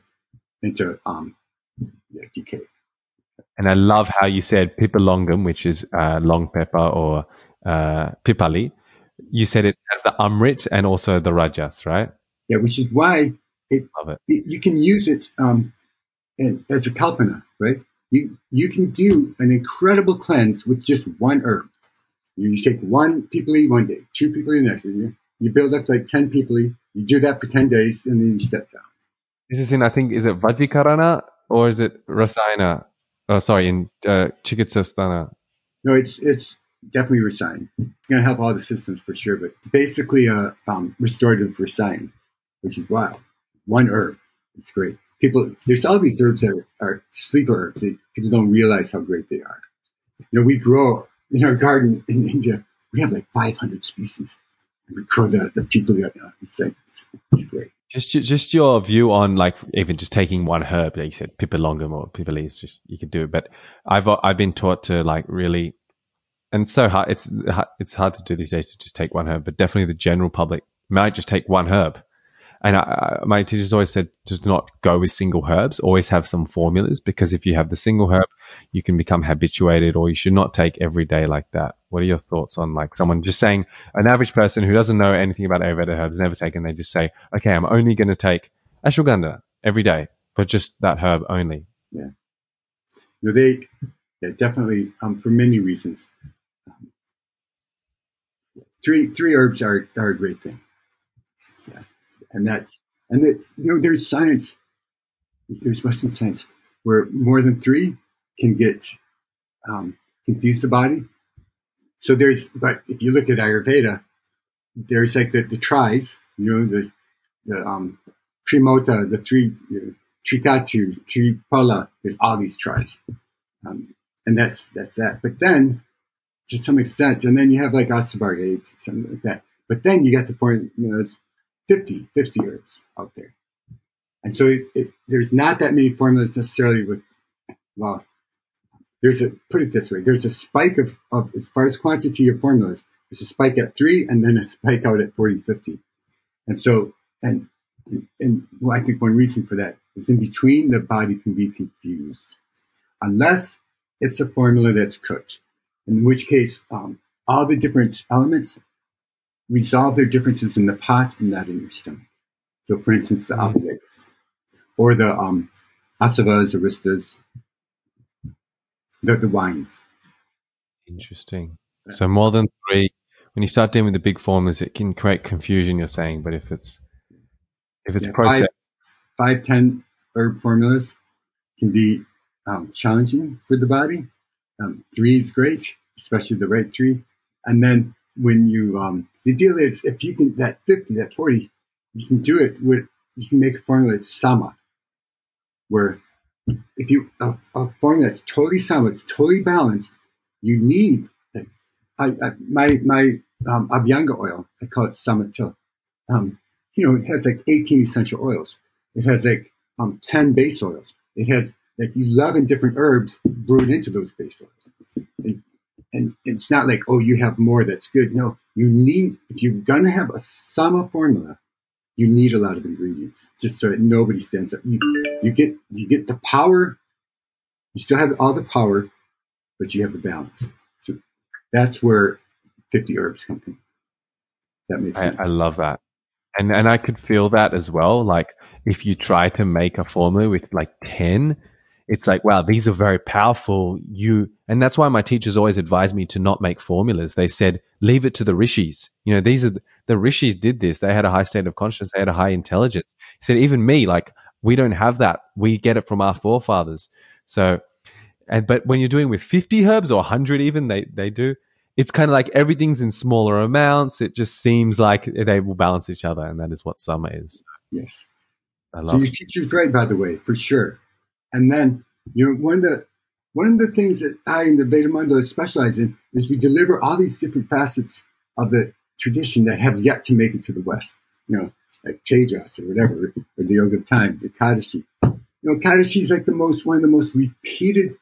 decay. And I love how you said pipalongum, which is long pepper, or pipali. You said it has the amrit and also the rajas, right? Yeah, which is why you can use it as a kalpana, right? You can do an incredible cleanse with just one herb. You take one pipali one day, two pipali the next day. You build up to like 10 pipali. You do that for 10 days, and then you step down. This is I think, is it Vajikarana or is it Rasayana? Oh, sorry, in Chikitsastana. No, it's definitely Rasayana. It's going to help all the systems for sure, but basically restorative Rasayana, which is wild. One herb. It's great. There's all these herbs that are sleeper herbs. People don't realize how great they are. We grow in our garden in India. We have like 500 species. And we grow the pipali. It's great. Just your view on, like, even just taking one herb, like you said, pipalongum or pipali, is just, you could do it. But I've been taught to, like, really, and it's so hard. It's hard to do these days to just take one herb. But definitely the general public might just take one herb. And my teachers always said to not go with single herbs. Always have some formulas, because if you have the single herb, you can become habituated, or you should not take every day like that. What are your thoughts on, like, someone just saying, an average person who doesn't know anything about Ayurveda herbs, never taken, they just say, okay, I'm only going to take ashwagandha every day, but just that herb only. Yeah. They definitely, for many reasons. Three herbs are a great thing. Yeah. There's science, there's Western science where more than three can confuse the body. So but if you look at Ayurveda, there's like the tris, the Trimota, the three, Trikatu, Tripala, there's all these tris. And that's that. But then, to some extent, and then you have like Osteobargate, something like that. But then you got the point, it's 50 herbs out there. And so there's not that many formulas necessarily put it this way, there's a spike of as far as quantity of formulas, there's a spike at 3 and then a spike out at 40, 50. And so, and I think one reason for that is in between, the body can be confused. Unless it's a formula that's cooked, in which case all the different elements resolve their differences in the pot and not in your stomach. So, for instance, the alphabetas or the asavas, aristas, the wines. Interesting. So more than 3, when you start dealing with the big formulas, it can create confusion, you're saying. But if it's processed, 5-10 herb formulas can be challenging for the body. 3 is great, especially the right 3. And then when you the deal is, if you can, that 50, that 40, you can do it with, you can make a formula that's sama, where if you a formula that's totally sama, it's totally balanced, you need my Abhyanga oil, I call it Samatil. It has like 18 essential oils. It has like 10 base oils. It has like 11 different herbs brewed into those base oils. And it's not like, oh, you have more, that's good. No, if you're going to have a Sama formula, you need a lot of ingredients just so that nobody stands up. You get the power. You still have all the power, but you have the balance. So that's where 50 herbs come in. That makes sense. I love that. And I could feel that as well. Like if you try to make a formula with like 10, it's like, wow, these are very powerful. And that's why my teachers always advised me to not make formulas. They said, leave it to the rishis. These are the rishis did this. They had a high state of consciousness. They had a high intelligence. He said, even me, like we don't have that. We get it from our forefathers. So, but when you're doing with 50 herbs or 100 even, they do, it's kind of like everything's in smaller amounts. It just seems like they will balance each other. And that is what Sama is. Yes. I So your teacher's right, by the way, for sure. And then, one of the things that I and the Veda Mandala specialize in is we deliver all these different facets of the tradition that have yet to make it to the West. Like Tejas or whatever, or the Yoga of Time, the Kadashi. Kadashi is like one of the most repeated,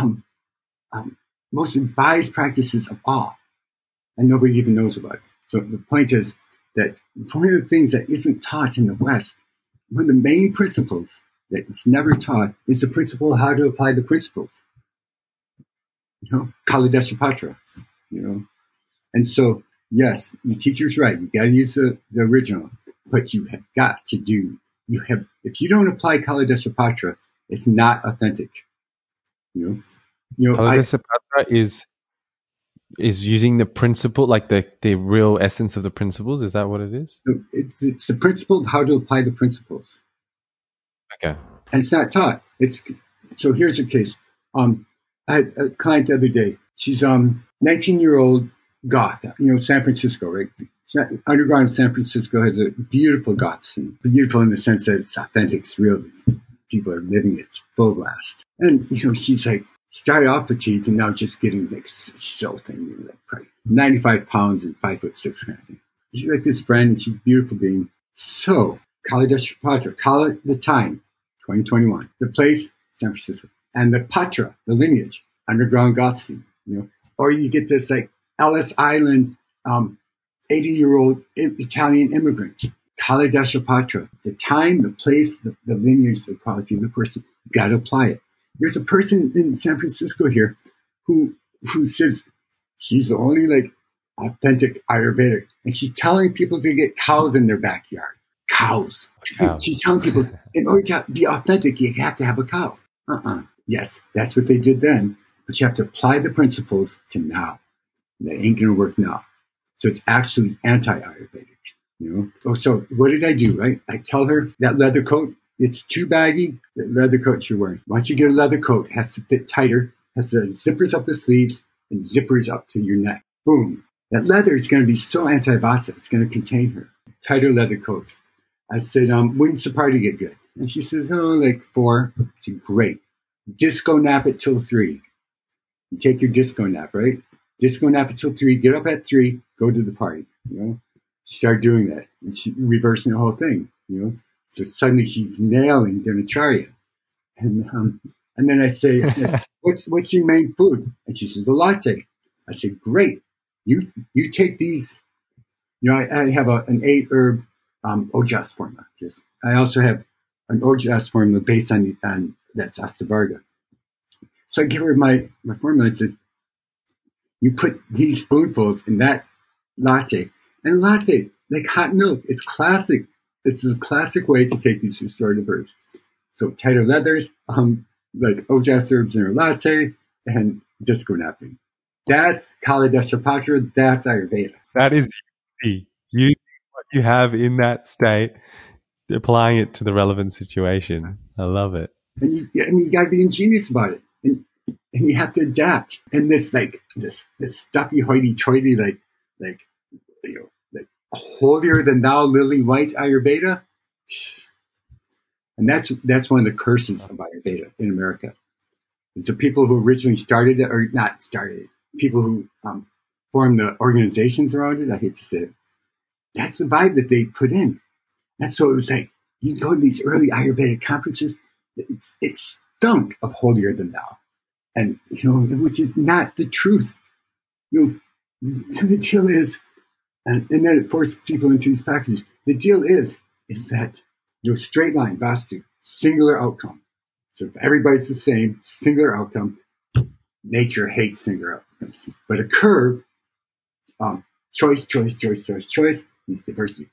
most advised practices of all, and nobody even knows about it. So the point is that one of the things that isn't taught in the West, one of the main principles that it's never taught is the principle of how to apply the principles. Kaladeshapatra, And so, yes, the teacher's right. You got to use the original, but you have got to if you don't apply Kaladeshapatra, it's not authentic. Kaladeshapatra is using the principle, like the real essence of the principles. Is that what it is? It's the principle of how to apply the principles. Okay. And it's not taught. So here's the case. I had a client the other day. She's 19-year-old goth, San Francisco, right? Underground in San Francisco has a beautiful goth scene. Beautiful in the sense that it's authentic, it's real. People are living it. It's full blast. And, she's like, started off petite and now just getting like so thin, like probably 95 pounds and 5'6" kind of thing. She's like this friend and she's a beautiful being. So, Kaladeshapatra, Kala, the time, 2021. The place, San Francisco. And the Patra, the lineage, underground goth scene, Or you get this like Ellis Island, 80-year-old Italian immigrant, Kaladeshapatra. The time, the place, the lineage, the quality of the person, you got to apply it. There's a person in San Francisco here who says she's the only like authentic Ayurvedic, and she's telling people to get cows in their backyard. Cows. She's telling people, in order to be authentic, you have to have a cow. Yes, that's what they did then, but you have to apply the principles to now. That ain't going to work now. So it's actually anti-Ayurvedic, So what did I do, right? I tell her that leather coat, it's too baggy, the leather coat you're wearing. Once you get a leather coat, it has to fit tighter, has the zippers up the sleeves and zippers up to your neck. Boom. That leather is going to be so anti-vata, it's going to contain her. Tighter leather coat. I said, when's the party get good? And she says, like 4. I said, great. Disco nap it till 3. You take your disco nap, right? Disco nap it till 3, get up at 3, go to the party, Start doing that. And she's reversing the whole thing, So suddenly she's nailing Dinacharya. And then I say, what's your main food? And she says, a latte. I said, great. You take these, I have an 8-herb Ojas formula. I also have an Ojas formula based on that's Astavarga. So I give her my formula. I said, you put these spoonfuls in that latte. And latte, like hot milk, it's classic. It's a classic way to take these restorative herbs. So tighter leathers, like Ojas herbs in her latte, and disco napping. That's Kaladeshapatra, that's Ayurveda. That is easy. Using what you have in that state, applying it to the relevant situation. I love it. And you got to be ingenious about it. And you have to adapt. And this stuffy hoity-toity, like holier than thou lily white Ayurveda. And that's one of the curses of Ayurveda in America. It's the people who originally started it, or not started it, people who form the organizations around it, I hate to say it, that's the vibe that they put in. And so it was like, you go to these early Ayurvedic conferences, it stunk of holier than thou. And, which is not the truth. The deal is, and then it forced people into these packages. The deal is that, straight line, Vastu, singular outcome. So if everybody's the same, singular outcome, nature hates singular outcomes. But a curve, choice means diversity.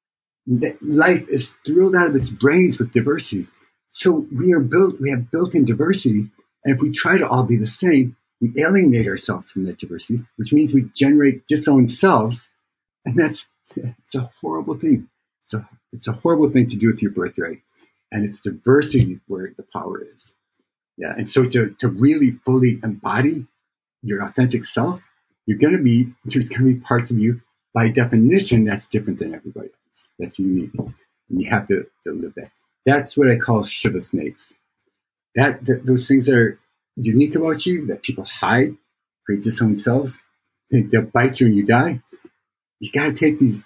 Life is thrilled out of its brains with diversity. So we have built-in diversity, and if we try to all be the same, we alienate ourselves from that diversity, which means we generate disowned selves, and it's a horrible thing. It's a horrible thing to do with your birthright, and it's diversity where the power is. Yeah, and so to really fully embody your authentic self, there's going to be parts of you, by definition, that's different than everybody else. That's unique, and you have to live that. That's what I call Shiva snakes. Those things that are unique about you, that people hide, create disowned selves, think they'll bite you when you die. You got to take these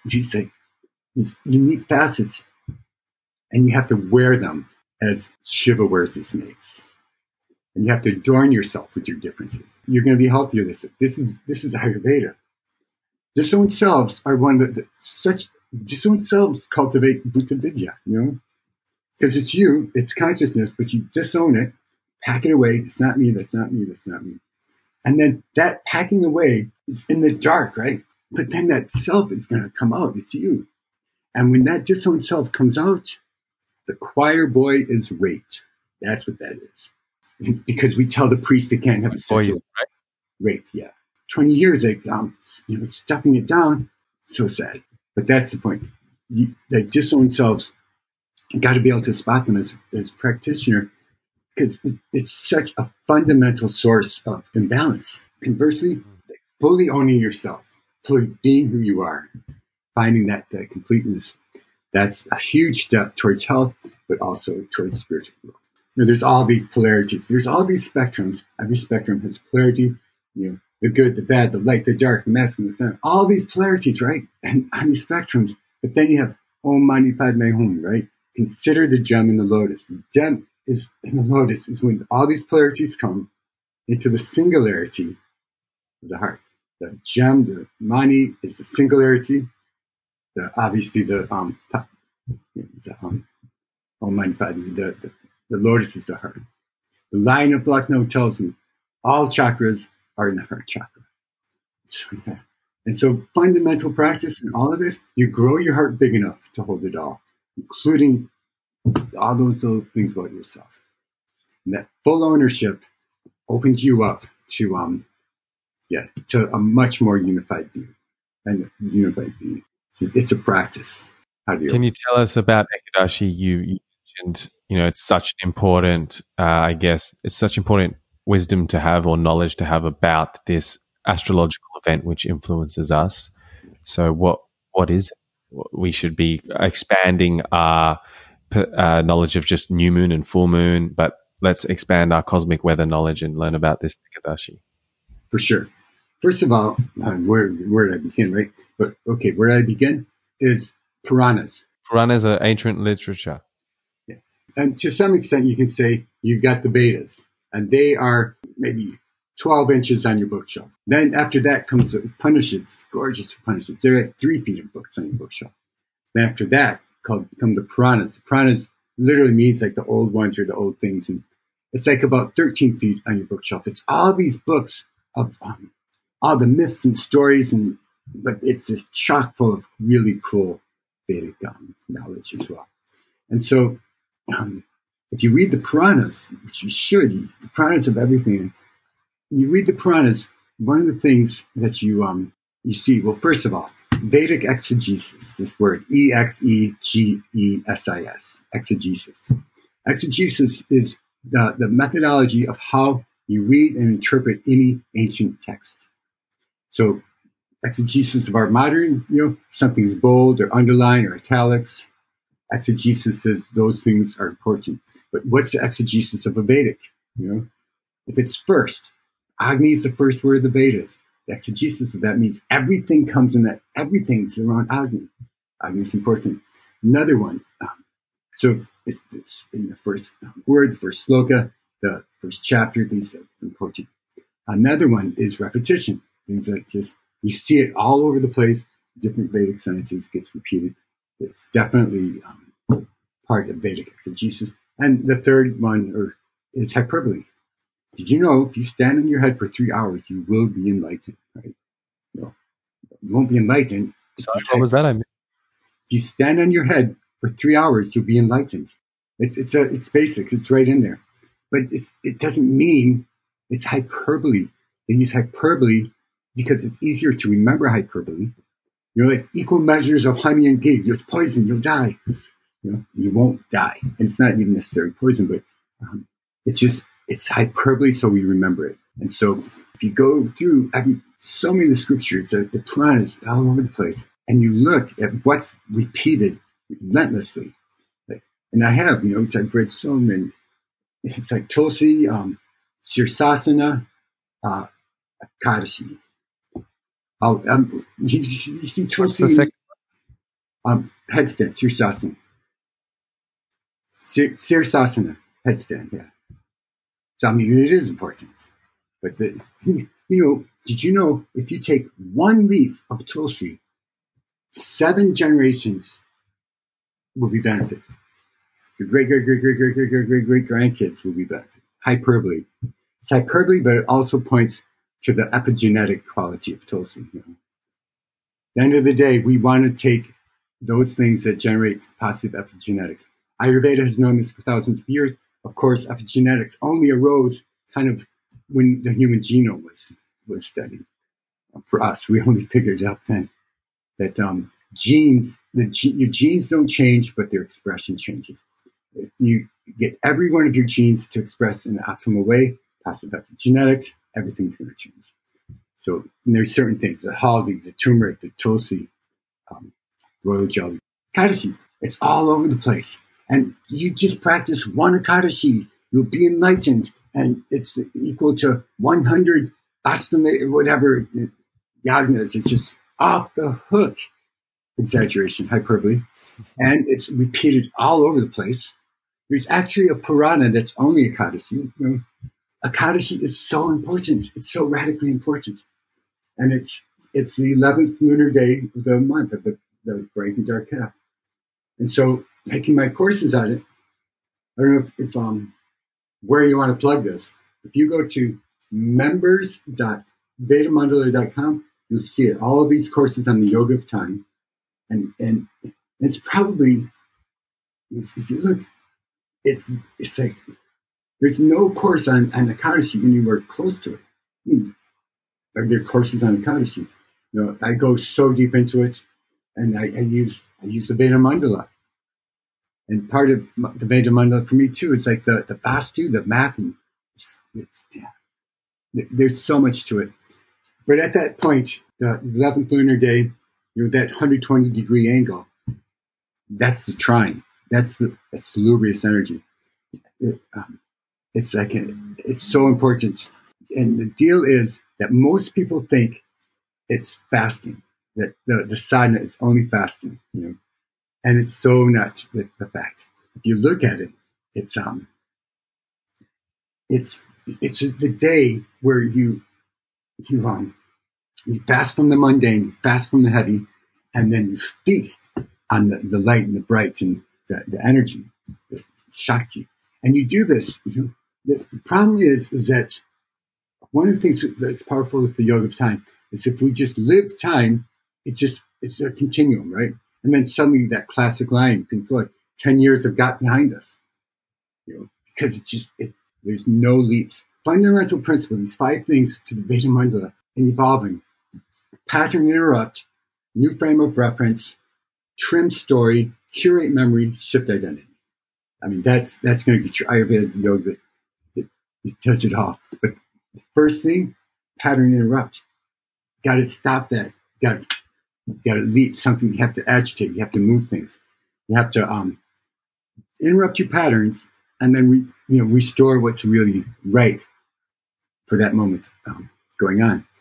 unique facets, and you have to wear them as Shiva wears the snakes. And you have to adorn yourself with your differences. You're going to be healthier. This is Ayurveda. Disowned selves are disowned selves cultivate Bhuta Vidya, because it's you, it's consciousness, but you disown it, pack it away. It's not me, that's not me, that's not me. And then that packing away is in the dark, right? But then that self is going to come out. It's you. And when that disowned self comes out, the choir boy is raped. That's what that is. Because we tell the priest they can't have a sexual raped. Yeah, 20 years stuffing it down. So sad. But that's the point. The disowned selves, you got to be able to spot them as practitioner, because it's such a fundamental source of imbalance. Conversely, fully owning yourself, fully being who you are, finding that completeness, that's a huge step towards health, but also towards spiritual growth. There's all these polarities. There's all these spectrums. Every spectrum has polarity. The good, the bad, the light, the dark, the masculine, the feminine. All these polarities, right? And on these spectrums. But then you have Om Mani Padme Hum, right? Consider the gem in the lotus. The gem is in the lotus is when all these polarities come into the singularity of the heart. The gem, the Mani, is the singularity. Obviously the Om Mani Padme, the lotus is the heart. The Lion of Lucknow tells me all chakras are in the heart chakra. So, yeah. And so fundamental practice in all of this, you grow your heart big enough to hold it all, including all those little things about yourself. And that full ownership opens you up to a much more unified view and unified being. So it's a practice. Can you tell us about Ekadashi? You mentioned, it's such an important, it's such important wisdom to have or knowledge to have about this astrological event which influences us. So what is it? We should be expanding our knowledge of just new moon and full moon, but let's expand our cosmic weather knowledge and learn about this Ekadashi. For sure. First of all, where did I begin, right? But okay, where did I begin is Puranas. Puranas are ancient literature. Yeah. And to some extent, you can say you've got the Vedas, and they are maybe 12 inches on your bookshelf. Then after that comes the Upanishads, gorgeous Upanishads. They're at 3 feet of books on your bookshelf. Then after that come the Puranas. The Puranas literally means like the old ones or the old things. And it's like about 13 feet on your bookshelf. It's all these books of all the myths and stories, but it's just chock full of really cool Vedic knowledge as well. And so if you read the Puranas, which you should, the Puranas of everything, you read the Puranas, one of the things that you see, well, first of all, Vedic exegesis, this word, exegesis, exegesis. Exegesis is the methodology of how you read and interpret any ancient text. So exegesis of our modern, something's bold or underlined or italics. Exegesis says those things are important. But what's the exegesis of a Vedic? If it's first, Agni is the first word of the Vedas. The exegesis of that means everything comes in that. Everything's around Agni. Agni is important. Another one. So it's in the first word, the first sloka, the first chapter. These are important. Another one is repetition. Things that just, you see it all over the place. Different Vedic sciences gets repeated. It's definitely part of Vedic exegesis. And the third one is hyperbole. Did you know if you stand on your head for 3 hours, you will be enlightened, right? No, you won't be enlightened. Sorry, what was that? If you stand on your head for 3 hours, you'll be enlightened. It's basics. It's right in there. But it doesn't mean it's hyperbole. They use hyperbole because it's easier to remember hyperbole. Like equal measures of honey and ghee. It's poison. You'll die. You won't die. And it's not even necessarily poison, but it's hyperbole, so we remember it. And so if you go through so many of the scriptures, the Puranas all over the place, and you look at what's repeated relentlessly, and I have, I've read so many. It's like Tulsi, Sirsasana, Kadashi. You see Tulsi, headstand, Sirsasana. Sirsasana, headstand, yeah. So, it is important. But, did you know if you take one leaf of Tulsi, 7 generations will be benefited. Your great grandkids will be benefited. Hyperbole. It's hyperbole, but it also points to the epigenetic quality of Tulsi. At the end of the day, we want to take those things that generate positive epigenetics. Ayurveda has known this for thousands of years. Of course, epigenetics only arose kind of when the human genome was studied. For us, we only figured out then that your genes don't change, but their expression changes. If you get every one of your genes to express in an optimal way, positive epigenetics, everything's going to change. So there's certain things, the haldi, the turmeric, the tulsi, royal jelly, Kadashi, it's all over the place. And you just practice one Ekadashi, you'll be enlightened, and it's equal to 100 astama, whatever yagnas. It's just off the hook. Exaggeration, hyperbole. And it's repeated all over the place. There's actually a Purana that's only Ekadashi. Ekadashi is so important. It's so radically important. And it's the 11th lunar day of the month of the bright and dark half. And so taking my courses on it, I don't know if where you want to plug this. If you go to members.vedamandala.com, you'll see it. All of these courses on the Yoga of Time. And it's probably, if you look, it's like there's no course on Ekadashi anywhere close to it. Are there courses on Ekadashi? I go so deep into it, and I use the Veda Mandala. And part of the Veda Mandala for me too is like the Vastu, the math, and there's so much to it. But at that point, the 11th lunar day, that 120-degree angle, that's the trine. That's the salubrious energy. It's so important. And the deal is that most people think it's fasting, that the sadhana is only fasting, and it's so not the fact. If you look at it, it's the day where you fast from the mundane, you fast from the heavy, and then you feast on the light and the bright and the energy, the Shakti. And you do this. The problem is that one of the things that's powerful is the Yoga of Time. Is if we just live time, it's a continuum, right? And then suddenly that classic line, Pink Floyd, 10 years have got behind us, because there's no leaps. Fundamental principle, these 5 things to the Veda Mandala in evolving: pattern interrupt, new frame of reference, trim story, curate memory, shift identity. That's going to get your Ayurveda yoga. It does it all. But the first thing, pattern interrupt. Got to stop that. Got to lead something. You have to agitate. You have to move things. You have to interrupt your patterns, and then restore what's really right for that moment going on.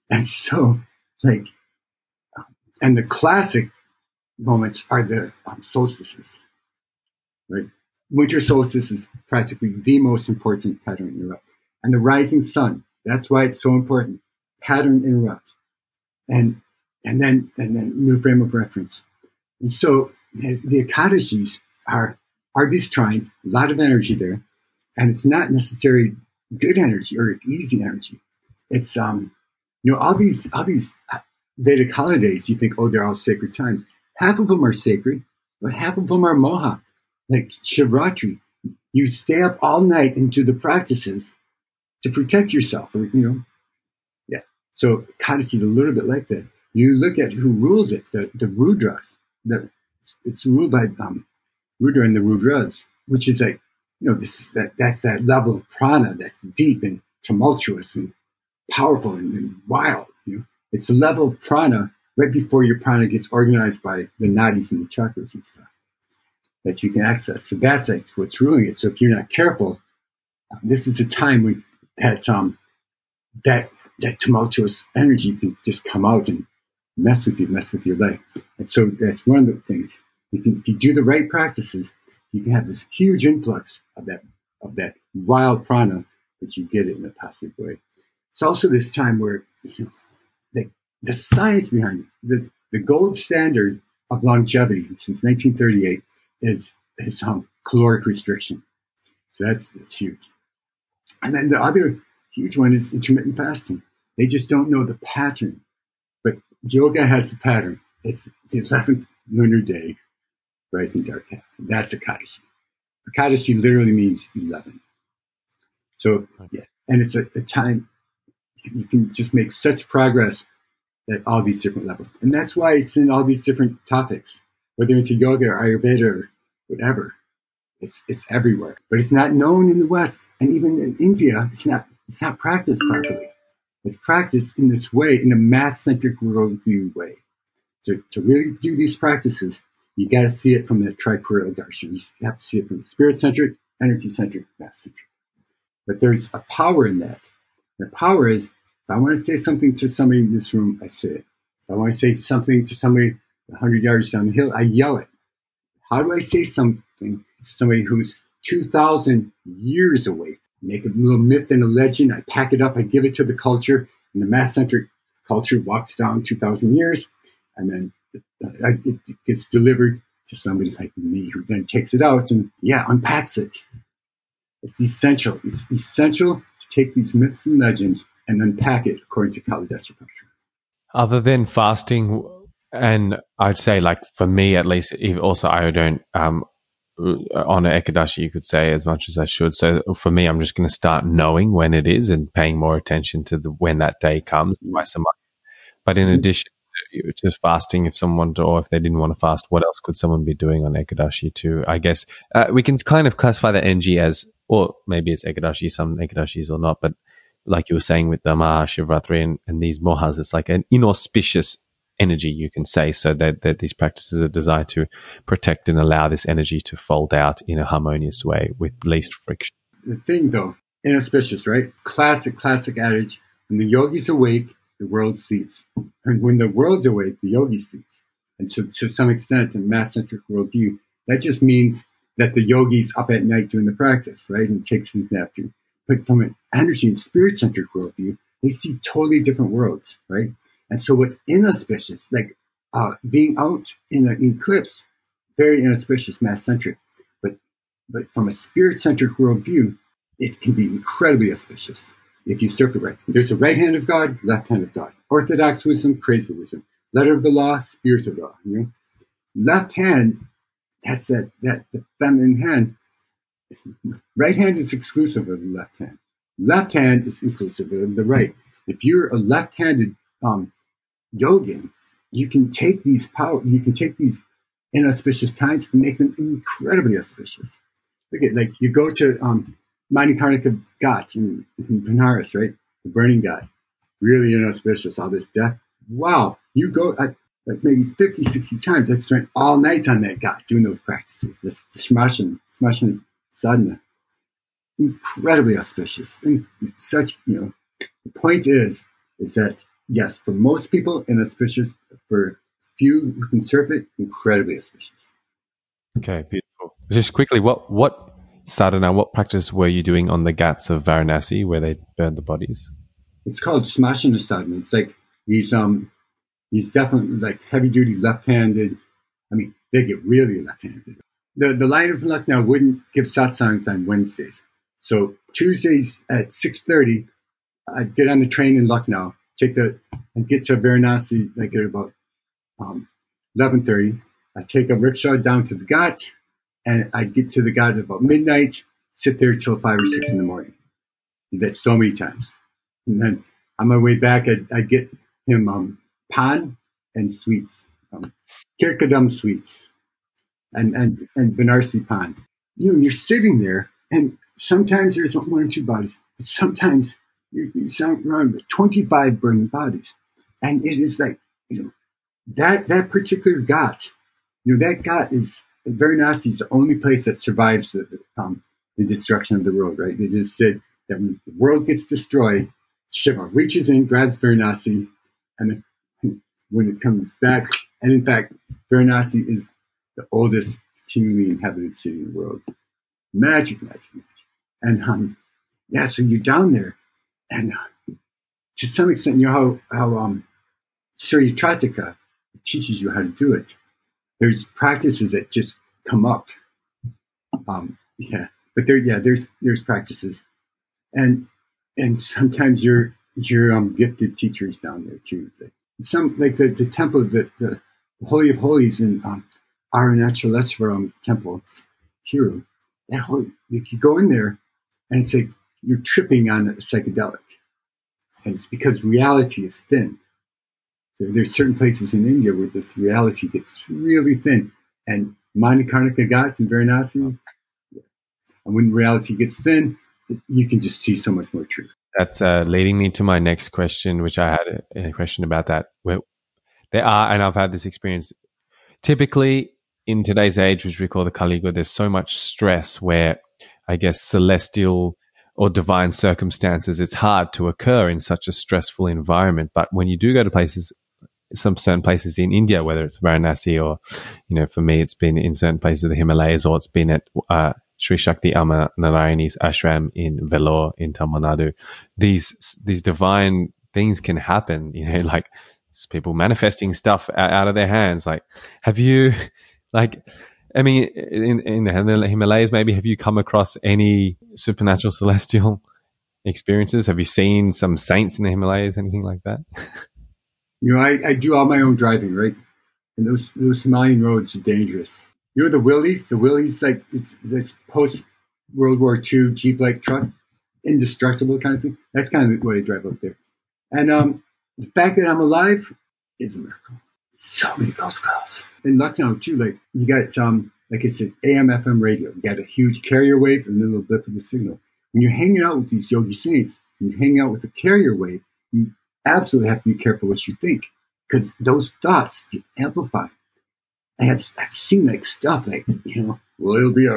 And so, like, and the classic moments are the solstices, right? Winter solstice is practically the most important pattern interrupt. And the rising sun, that's why it's so important. Pattern interrupt. And then new frame of reference. And so the Ekadashis are these trines, a lot of energy there, and it's not necessarily good energy or easy energy. It's all these Vedic holidays. You think, oh, they're all sacred times. Half of them are sacred, but half of them are moha, like Shivratri. You stay up all night and do the practices to protect yourself, or yeah. So Ekadashi is a little bit like that. You look at who rules it, the Rudras. It's ruled by Rudra and the Rudras, which is like, that's that level of prana that's deep and tumultuous and powerful and wild. It's the level of prana right before your prana gets organized by the nadis and the chakras and stuff that you can access. So that's like what's ruling it. So if you're not careful, this is a time when that tumultuous energy can just come out and mess with your life. And so that's one of the things. If you do the right practices, you can have this huge influx of that wild prana, but you get it in a positive way. It's also this time where the science behind it, the gold standard of longevity since 1938 is caloric restriction. So that's huge. And then the other huge one is intermittent fasting. They just don't know the pattern. But yoga has the pattern. It's the 11th lunar day, bright and dark half. That's Ekadashi. Ekadashi literally means 11. So, yeah. And it's a time you can just make such progress at all these different levels. And that's why it's in all these different topics, whether into yoga or Ayurveda or whatever. It's everywhere. But it's not known in the West. And even in India, it's not practiced properly. It's practiced in this way, in a mass-centric worldview way. To really do these practices, you got to see it from the Tripura Darshan. You have to see it from spirit-centric, energy-centric, mass-centric. But there's a power in that. The power is, if I want to say something to somebody in this room, I say it. If I want to say something to somebody 100 yards down the hill, I yell it. How do I say something to somebody who's 2,000 years away? Make a little myth and a legend. I pack it up. I give it to the culture. And the mass-centric culture walks down 2,000 years. And then it gets delivered to somebody like me, who then takes it out and, unpacks it. It's essential. It's essential to take these myths and legends and unpack it according to Kali Dasha Pasha. Other than fasting, and I'd say, like, for me at least, also I don't honor Ekadashi, you could say, as much as I should. So for me, I'm just going to start knowing when it is and paying more attention to when that day comes twice a month. But in addition to fasting, if someone wanted to, or if they didn't want to fast, what else could someone be doing on Ekadashi too? I guess we can kind of classify the energy as, or maybe it's Ekadashi, some Ekadashis or not, but like you were saying with the Maha Shivratri and these mohas, it's like an inauspicious energy, you can say, so that these practices are designed to protect and allow this energy to fold out in a harmonious way with least friction. The thing, though, inauspicious, right? Classic adage, when the yogi's awake, the world sleeps. And when the world's awake, the yogi sleeps. And so to some extent, in mass-centric worldview, that just means that the yogi's up at night doing the practice, right? And takes his nap too. But from an energy and spirit-centric worldview, they see totally different worlds, right? And so what's inauspicious, like being out in an eclipse, very inauspicious, mass-centric. But from a spirit-centric worldview, it can be incredibly auspicious if you surf it right. There's the right hand of God, left hand of God. Orthodox wisdom, crazy wisdom. Letter of the law, spirit of law. Left hand, that's the feminine hand. Right hand is exclusive of the left hand. Left hand is inclusive of the right. If you're a left-handed yogin, you can take these inauspicious times and make them incredibly auspicious. Look at, like, you go to Manikarnika Ghat in Benares, right? The burning Ghat. Really inauspicious, all this death. Wow. You go like maybe 50, 60 times. I've spent all night on that Ghat doing those practices. This smashing sadhana. Incredibly auspicious. And such, the point is that yes, for most people, inauspicious. For few who can surf it, incredibly auspicious. Okay, beautiful. Just quickly, what sadhana, what practice were you doing on the Ghats of Varanasi where they burned the bodies? It's called smashing sadhana. It's like these definitely like heavy duty left-handed. I mean, they get really left-handed. The Lion of Lucknow wouldn't give satsangs on Wednesdays. So Tuesdays at 6:30, I'd get on the train in Lucknow, and get to Varanasi like at about 11:30. I'd take a rickshaw down to the Ghat, and I'd get to the Ghat at about midnight, sit there till 5 or 6 in the morning. Did that so many times. And then on my way back, I'd get him pan and sweets, kirkadam sweets, and Banarsi pan. You're sitting there, and sometimes there's one or two bodies, but sometimes you sound around 25 burning bodies, and it is like that particular Ghat. That Ghat is Varanasi is the only place that survives the destruction of the world. Right? They just said that when the world gets destroyed, Shiva reaches in, grabs Varanasi, and then when it comes back, and in fact, Varanasi is the oldest continually inhabited city in the world. Magic. And so you're down there, and to some extent, how Surya Tratika teaches you how to do it. There's practices that just come up. But there's practices, and sometimes you're gifted teachers down there too. Some like the temple, the Holy of Holies in Arunachaleswaram temple, Kiru. That whole, you go in there, and it's like you're tripping on a psychedelic, and it's because reality is thin. So there's certain places in India where this reality gets really thin, and Manikarnika Ghat in Varanasi, and when reality gets thin, you can just see so much more truth. That's leading me to my next question, which I had a question about that. Where there are, and I've had this experience, typically in today's age, which we call the Kali Yuga, there's so much stress where I guess celestial or divine circumstances, it's hard to occur in such a stressful environment. But when you do go to places, some certain places in India, whether it's Varanasi or, for me, it's been in certain places of the Himalayas, or it's been at Sri Shakti Amma Narayani's ashram in Vellore in Tamil Nadu. These divine things can happen, like people manifesting stuff out of their hands. Like, have you, in the Himalayas, maybe, have you come across any supernatural celestial experiences? Have you seen some saints in the Himalayas, anything like that? I do all my own driving, right? And those Himalayan roads are dangerous. The Willys, like it's post World War II Jeep-like truck, indestructible kind of thing. That's kind of what I drive up there. And the fact that I'm alive is a miracle. So many close calls. In Lucknow too, like you got like it's an AM/FM radio. You got a huge carrier wave and a little blip of the signal. When you're hanging out with these yogi saints, and you're hanging out with the carrier wave, you absolutely have to be careful what you think, because those thoughts get amplified. And I've seen like stuff like, well, it'll be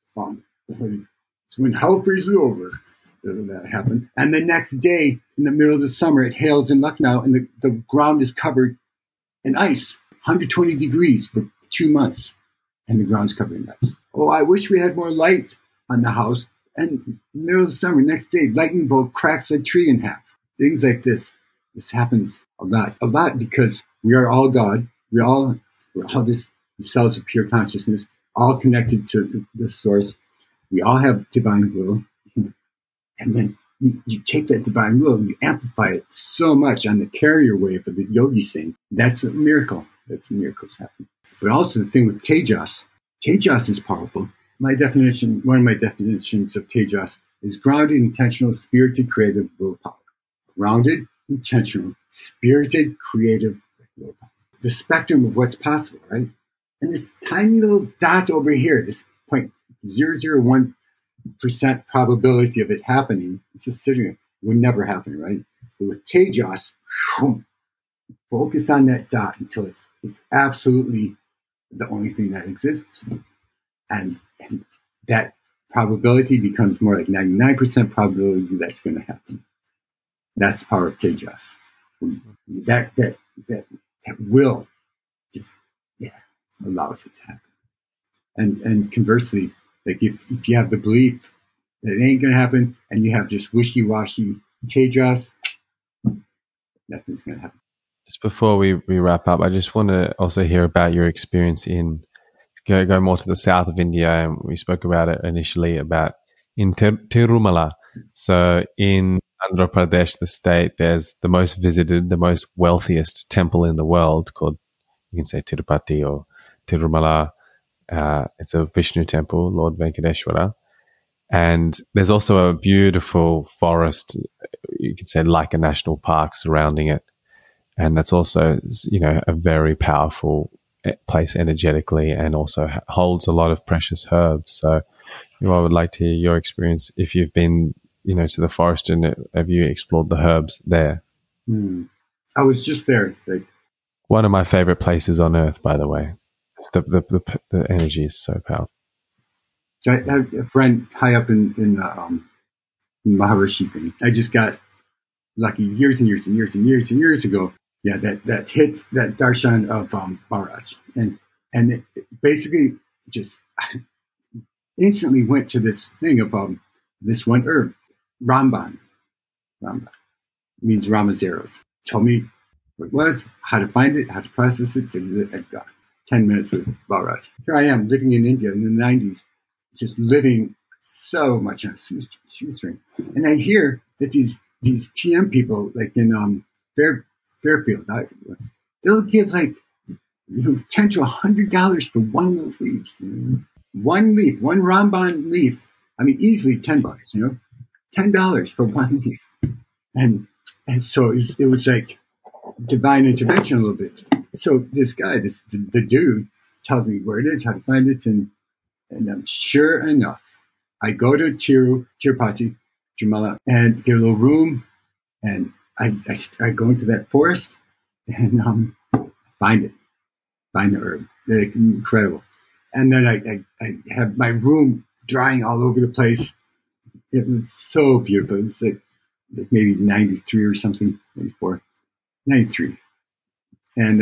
when hell freezes over, that happen. And the next day, in the middle of the summer, it hails in Lucknow, and the ground is covered in ice, 120 degrees for 2 months, and the ground's covered in ice. Oh, I wish we had more light on the house. And in the middle of the summer, next day, lightning bolt cracks a tree in half. Things like this. This happens a lot because we are all God. We're all this cells of pure consciousness, all connected to the source. We all have divine will. And then you take that divine will and you amplify it so much on the carrier wave of the yogi saint. That's a miracle. That's miracles happen. But also the thing with Tejas. Tejas is powerful. One of my definitions of Tejas is grounded, intentional, spirited, creative willpower. Grounded, intentional, spirited, creative willpower. The spectrum of what's possible, right? And this tiny little dot over here, this 0.001% probability of it happening, it's just sitting there, would never happen, right? But with Tejas, focus on that dot until it's absolutely the only thing that exists. And that probability becomes more like 99% probability that's going to happen. That's the power of Tejas. That will just allows it to happen. And conversely, like if you have the belief that it ain't gonna happen, and you have just wishy-washy tejas, nothing's gonna happen. Just before we wrap up, I just want to also hear about your experience in go more to the south of India, and we spoke about it initially about in Tirumala. So in Andhra Pradesh, the state, there's the most visited, the most wealthiest temple in the world called, you can say Tirupati or Tirumala. It's a Vishnu temple, Lord Venkateshwara. And there's also a beautiful forest, you could say like a national park surrounding it. And that's also, a very powerful place energetically, and also holds a lot of precious herbs. So, I would like to hear your experience if you've been, to the forest, and have you explored the herbs there? I was just there. One of my favorite places on earth, by the way. The energy is so powerful. So I have a friend high up in Maharishi thing. I just got lucky years and years ago. Yeah, that hit that darshan of Maharaj, and it basically just instantly went to this thing of this one herb, Ramban. Ramban means Ramazeros. Told me what it was, how to find it, how to process it. And 10 minutes with Maharaj. Here I am living in India in the 90s, just living so much on a shoestring, and I hear that these TM people, like in Fairfield, they'll give like $10 to $100 for one of those leaves. One leaf, one Ramban leaf. I mean, easily $10. $10 for one leaf, and so it was like divine intervention a little bit. So this guy, the dude, tells me where it is, how to find it, and sure enough, I go to Tirupati, Tirumala, and get a little room, and I go into that forest and find the herb. They're incredible. And then I have my room drying all over the place. It was so beautiful. It was like maybe 93 or something, 94, 93. And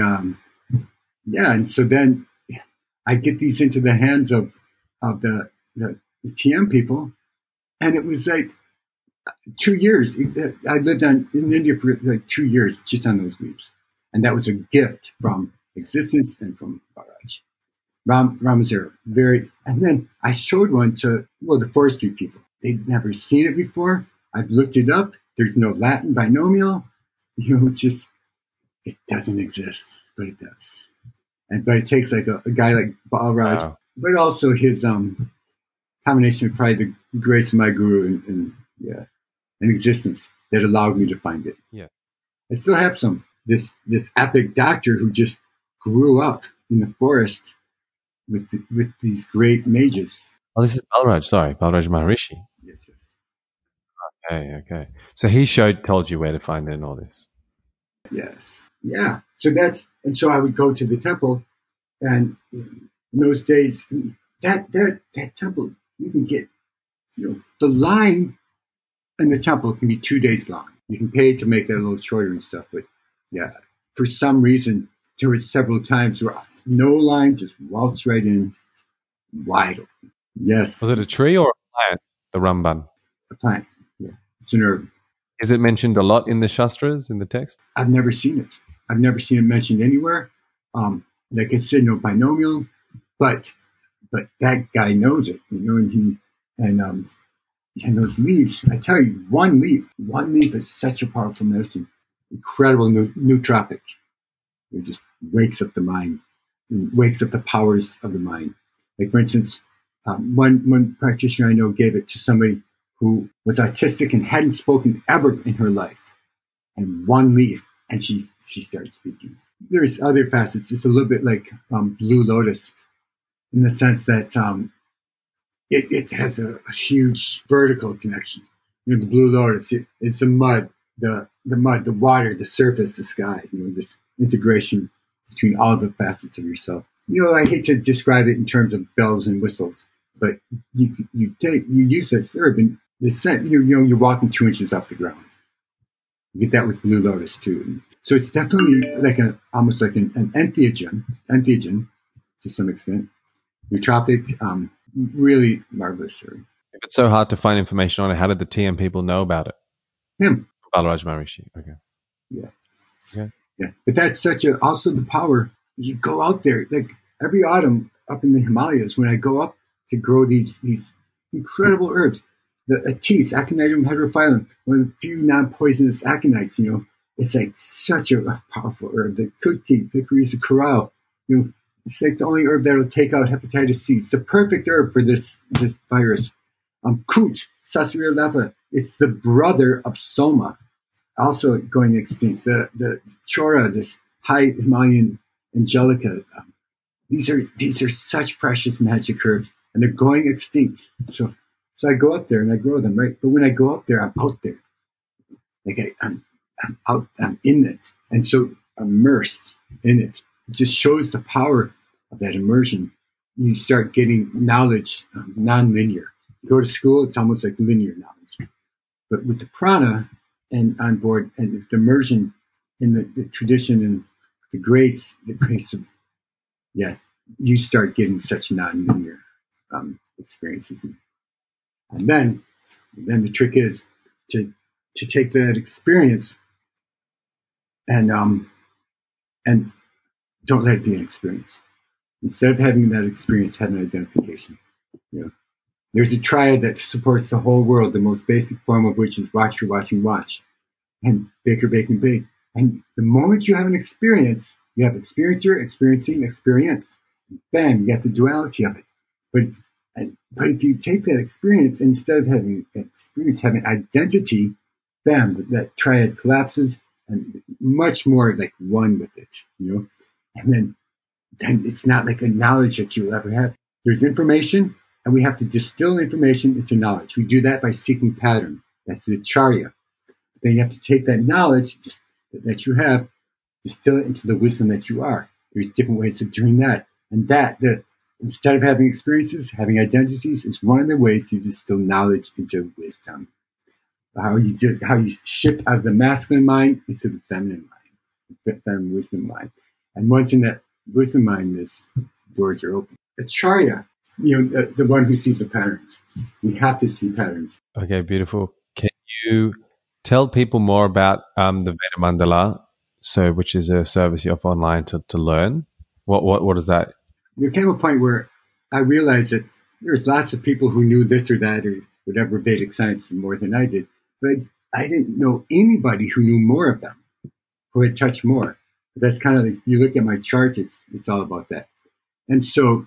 and so then I get these into the hands of the TM people, and it was like 2 years. I lived in India for like 2 years just on those leaves, and that was a gift from existence and from Maharaj. Ramazera, and then I showed one to the forestry people. They'd never seen it before. I've looked it up. There's no Latin binomial. It's just, it doesn't exist, but it does. But it takes like a guy like Balraj, wow, but also his combination of probably the grace of my guru and existence that allowed me to find it. Yeah, I still have this epic doctor who just grew up in the forest with these great mages. Oh, this is Balraj Maharishi. Yes. Okay. So he told you where to find it and all this. Yes. Yeah. So I would go to the temple, and in those days, that temple, you can get, the line in the temple can be 2 days long. You can pay to make that a little shorter and stuff, but yeah, for some reason, there were several times where no line, just waltz right in, wide open. Yes. Was it a tree or a plant, the Ramban? A plant, yeah. It's an herb. Is it mentioned a lot in the Shastras, in the text? I've never seen it. I've never seen it mentioned anywhere. Like I said, no binomial, but that guy knows it, and those leaves, I tell you, one leaf is such a powerful medicine. Incredible nootropic. It just wakes up the mind and wakes up the powers of the mind. Like, for instance, one practitioner I know gave it to somebody who was autistic and hadn't spoken ever in her life. And one leaf, and she started speaking. There's other facets. It's a little bit like Blue Lotus, in the sense that it has a huge vertical connection. The Blue Lotus, it's the mud, the water, the surface, the sky. This integration between all the facets of yourself. I hate to describe it in terms of bells and whistles, but you use this herb, and the scent. You're walking 2 inches off the ground. You get that with Blue Lotus too. So it's definitely like almost like an entheogen to some extent. Nootropic, really marvelous. If it's so hard to find information on it, how did the TM people know about it? Him. Balaraj Maharishi. Okay. Yeah. Okay. Yeah. But that's also the power. You go out there, like every autumn up in the Himalayas, when I go up to grow these incredible herbs, the Atis, Aconitum heterophyllum, one of the few non-poisonous aconites, it's like such a powerful herb. The Kutki, the Carissa Corral, it's like the only herb that will take out hepatitis C. It's the perfect herb for this virus. Kut, Sasaria lepa, it's the brother of Soma, also going extinct. The Chora, this high Himalayan angelica, these are such precious magic herbs, and they're going extinct. So I go up there and I grow them, right? But when I go up there, I'm out there, like I'm out, I'm in it, and so immersed in it. It just shows the power of that immersion. You start getting knowledge non-linear. You go to school, it's almost like linear knowledge. But with the prana and on board, and with the immersion in the tradition and the grace of, you start getting such non-linear experiences. And then the trick is to take that experience and don't let it be an experience. Instead of having that experience, have an identification. There's a triad that supports the whole world, the most basic form of which is watch your watching watch, and baker, bake, and bake. And the moment you have an experience, you have experiencer, experiencing, experience. Bam, you get the duality of it. But if you take that experience, instead of having experience, having identity, bam, that triad collapses and much more like one with it, And then it's not like a knowledge that you'll ever have. There's information, and we have to distill information into knowledge. We do that by seeking pattern. That's the charya. Then you have to take that knowledge that you have, distill it into the wisdom that you are. There's different ways of doing that. And instead of having experiences, having identities is one of the ways you distill knowledge into wisdom. How you shift out of the masculine mind into the feminine mind, the feminine wisdom mind. And once in that wisdom mind, doors are open. Acharya, the one who sees the patterns. We have to see patterns. Okay, beautiful. Can you tell people more about the Veda Mandala, which is a service you offer online to learn? What is that? There came a point where I realized that there's lots of people who knew this or that or whatever Vedic science more than I did, but I didn't know anybody who knew more of them, who had touched more. But that's kind of like, you look at my chart, it's all about that. And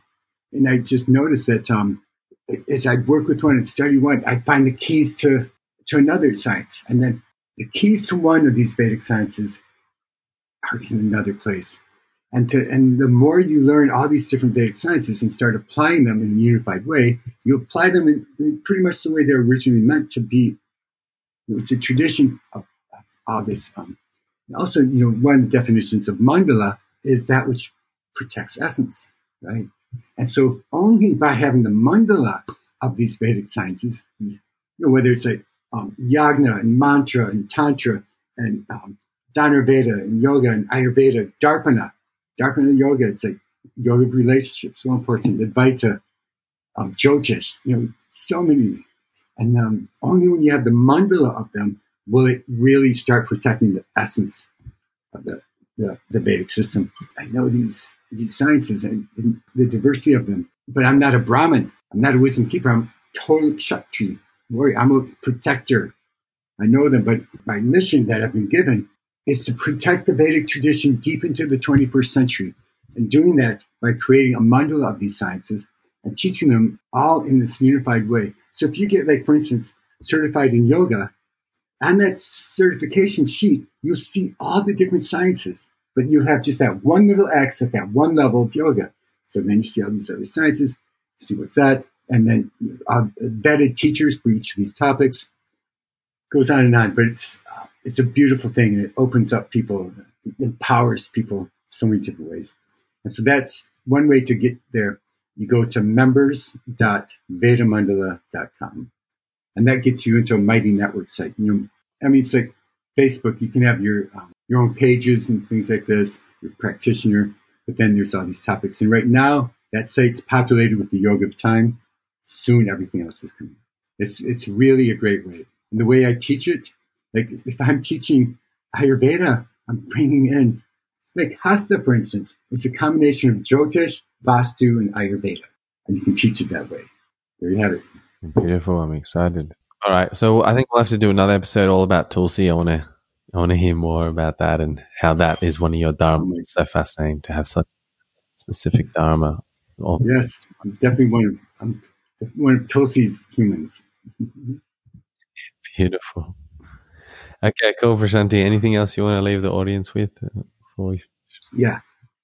I just noticed that as I'd work with one and study one, I'd find the keys to another science. And then the keys to one of these Vedic sciences are in another place. And the more you learn all these different Vedic sciences and start applying them in a unified way, you apply them in pretty much the way they're originally meant to be. It's a tradition of all this. Also, one of the definitions of mandala is that which protects essence, right? And so only by having the mandala of these Vedic sciences, whether it's like yagna and mantra and tantra and dhanurveda and yoga and ayurveda, darpana yoga, it's like yoga of relationships, so important, advaita, jyotish, so many. And only when you have the mandala of them will it really start protecting the essence of the Vedic system. I know these sciences and the diversity of them, but I'm not a Brahmin. I'm not a wisdom keeper. I'm total Kshatriya warrior. I'm a protector. I know them, but my mission that I've been given is to protect the Vedic tradition deep into the 21st century. And doing that by creating a mandala of these sciences and teaching them all in this unified way. So if you get, like, for instance, certified in yoga, on that certification sheet, you'll see all the different sciences, but you have just that one little X at that one level of yoga. So then you see all these other sciences, see what's that, and then vetted teachers for each of these topics. Goes on and on, but it's a beautiful thing, and it opens up people, it empowers people so many different ways. And so that's one way to get there. You go to members.vedamandala.com. And that gets you into a mighty network site. It's like Facebook, you can have your own pages and things like this, your practitioner, but then there's all these topics. And right now, that site's populated with the Yoga of Time. Soon, everything else is coming. It's really a great way. And the way I teach it, like if I'm teaching Ayurveda, I'm bringing in, like Hasta, for instance, it's a combination of Jyotish, Vastu, and Ayurveda. And you can teach it that way. There you have it. Beautiful. I'm excited. All right. So I think we'll have to do another episode all about Tulsi. I want to hear more about that and how that is one of your dharma. It's so fascinating to have such specific dharma. Yes, I'm definitely one of Tulsi's humans. Beautiful. Okay, cool, Prashanti. Anything else you want to leave the audience with before we? Yeah,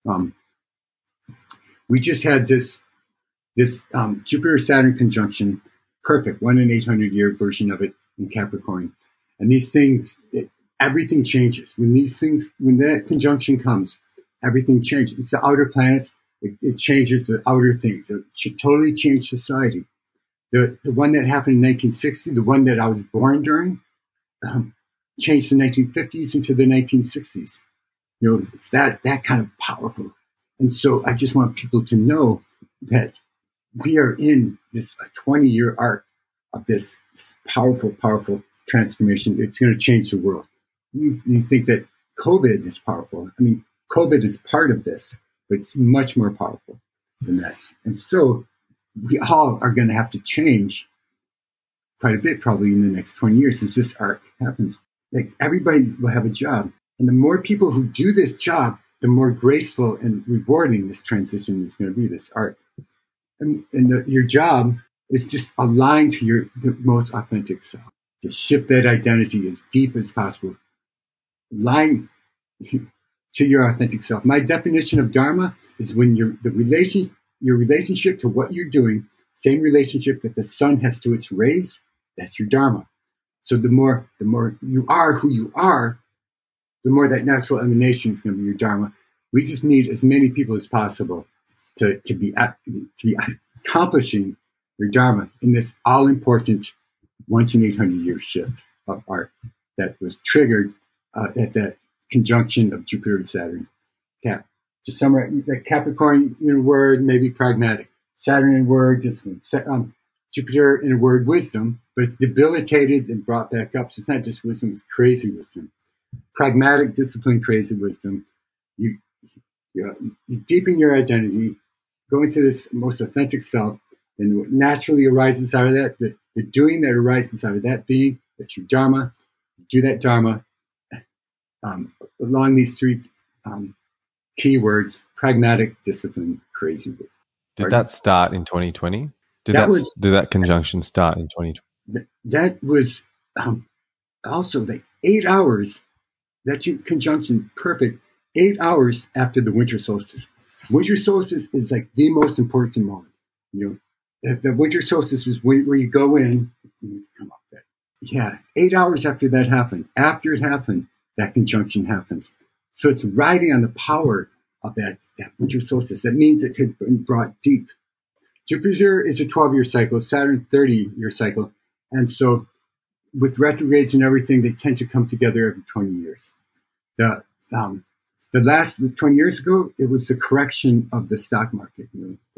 we just had this Jupiter-Saturn conjunction, perfect, 1 in 800 year version of it in Capricorn, and these things, everything changes when that conjunction comes. Everything changes. It's the outer planets. It changes the outer things. It should totally change society. The one that happened in 1960, the one that I was born during, changed the 1950s into the 1960s. It's that kind of powerful. And so I just want people to know that we are in this 20-year arc of this powerful, powerful transformation. It's going to change the world. You think that COVID is powerful. I mean, COVID is part of this, but it's much more powerful than that. And so we all are going to have to change quite a bit probably in the next 20 years as this arc happens. Like everybody will have a job. And the more people who do this job, the more graceful and rewarding this transition is going to be, this arc. And your job is just aligned to the most authentic self. To shift that identity as deep as possible. Align to your authentic self. My definition of Dharma is when your relationship to what you're doing, same relationship that the sun has to its rays, that's your Dharma. So the more you are who you are, the more that natural emanation is going to be your Dharma. We just need as many people as possible to be accomplishing your Dharma in this all-important once in 800 year shift of art that was triggered at that conjunction of Jupiter and Saturn. To summarize, the Capricorn in a word, maybe pragmatic. Saturn in a word, discipline. Jupiter in a word, wisdom, but it's debilitated and brought back up. So it's not just wisdom, it's crazy wisdom. Pragmatic, discipline, crazy wisdom. You deepen your identity, go into this most authentic self, and what naturally arises out of that, the doing that arises out of that being, that's your Dharma. You do that Dharma along these three keywords: pragmatic, discipline, crazy wisdom. Did that start in 2020? Did that conjunction start in 2020? That was also like 8 hours. That conjunction, perfect. 8 hours after the winter solstice. Winter solstice is like the most important moment. The winter solstice is where you go in. Come up there. Yeah, 8 hours after that happened. After it happened, that conjunction happens. So it's riding on the power of that winter solstice. That means it has been brought deep. Jupiter is a 12-year cycle, Saturn 30-year cycle. And so with retrogrades and everything, they tend to come together every 20 years. The last 20 years ago, it was the correction of the stock market.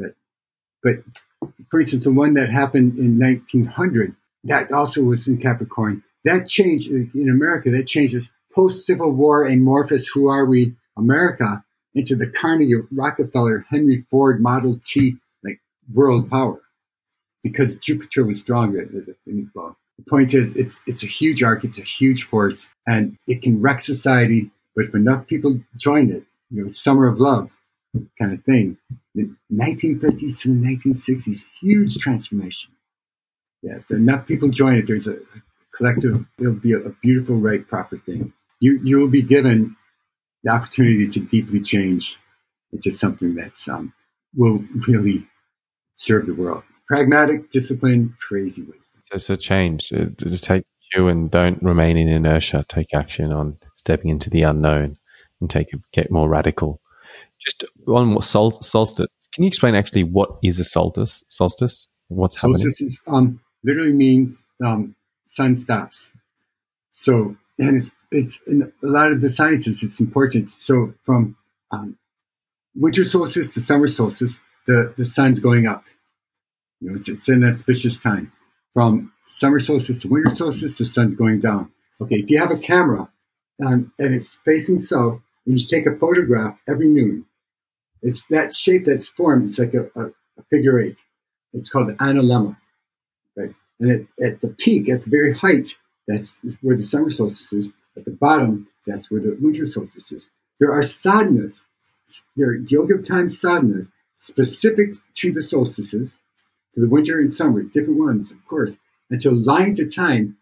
But for instance, the one that happened in 1900, that also was in Capricorn. That changed in America. That changes post-Civil War amorphous "Who Are We?" America into the Carnegie, Rockefeller, Henry Ford Model T like world power because Jupiter was stronger. Well, the point is, it's a huge arc. It's a huge force, and it can wreck society. But if enough people join it, summer of love kind of thing. The 1950s to the 1960s, huge transformation. Yeah, if enough people join it, there's a collective, it'll be a beautiful, right, proper thing. You will be given the opportunity to deeply change into something that's will really serve the world. Pragmatic, discipline, crazy wisdom. So change. Just take cue and don't remain in inertia. Take action on stepping into the unknown and get more radical. Just on what solstice. Can you explain actually what is a solstice? What's happening? Solstice literally means sun stops. So, and it's it's in a lot of the sciences, it's important. So from winter solstice to summer solstice, the sun's going up. It's an auspicious time. From summer solstice to winter solstice, the sun's going down. Okay, if you have a camera and it's facing south, and you take a photograph every noon, it's that shape that's formed. It's like a figure eight. It's called the analemma, right? And at the peak, at the very height, that's where the summer solstice is. At the bottom, that's where the winter solstice is. There are sadhanas. There are yoga of time sadhanas specific to the solstices, to the winter and summer, different ones, of course, and to align to time.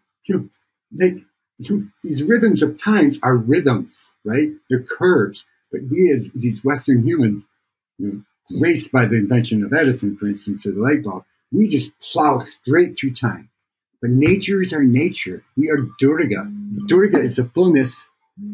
These rhythms of times are rhythms, right? They're curves. But we, as these Western humans, graced by the invention of Edison, for instance, of the light bulb, we just plow straight through time. But nature is our nature. We are Durga. Durga is the fullness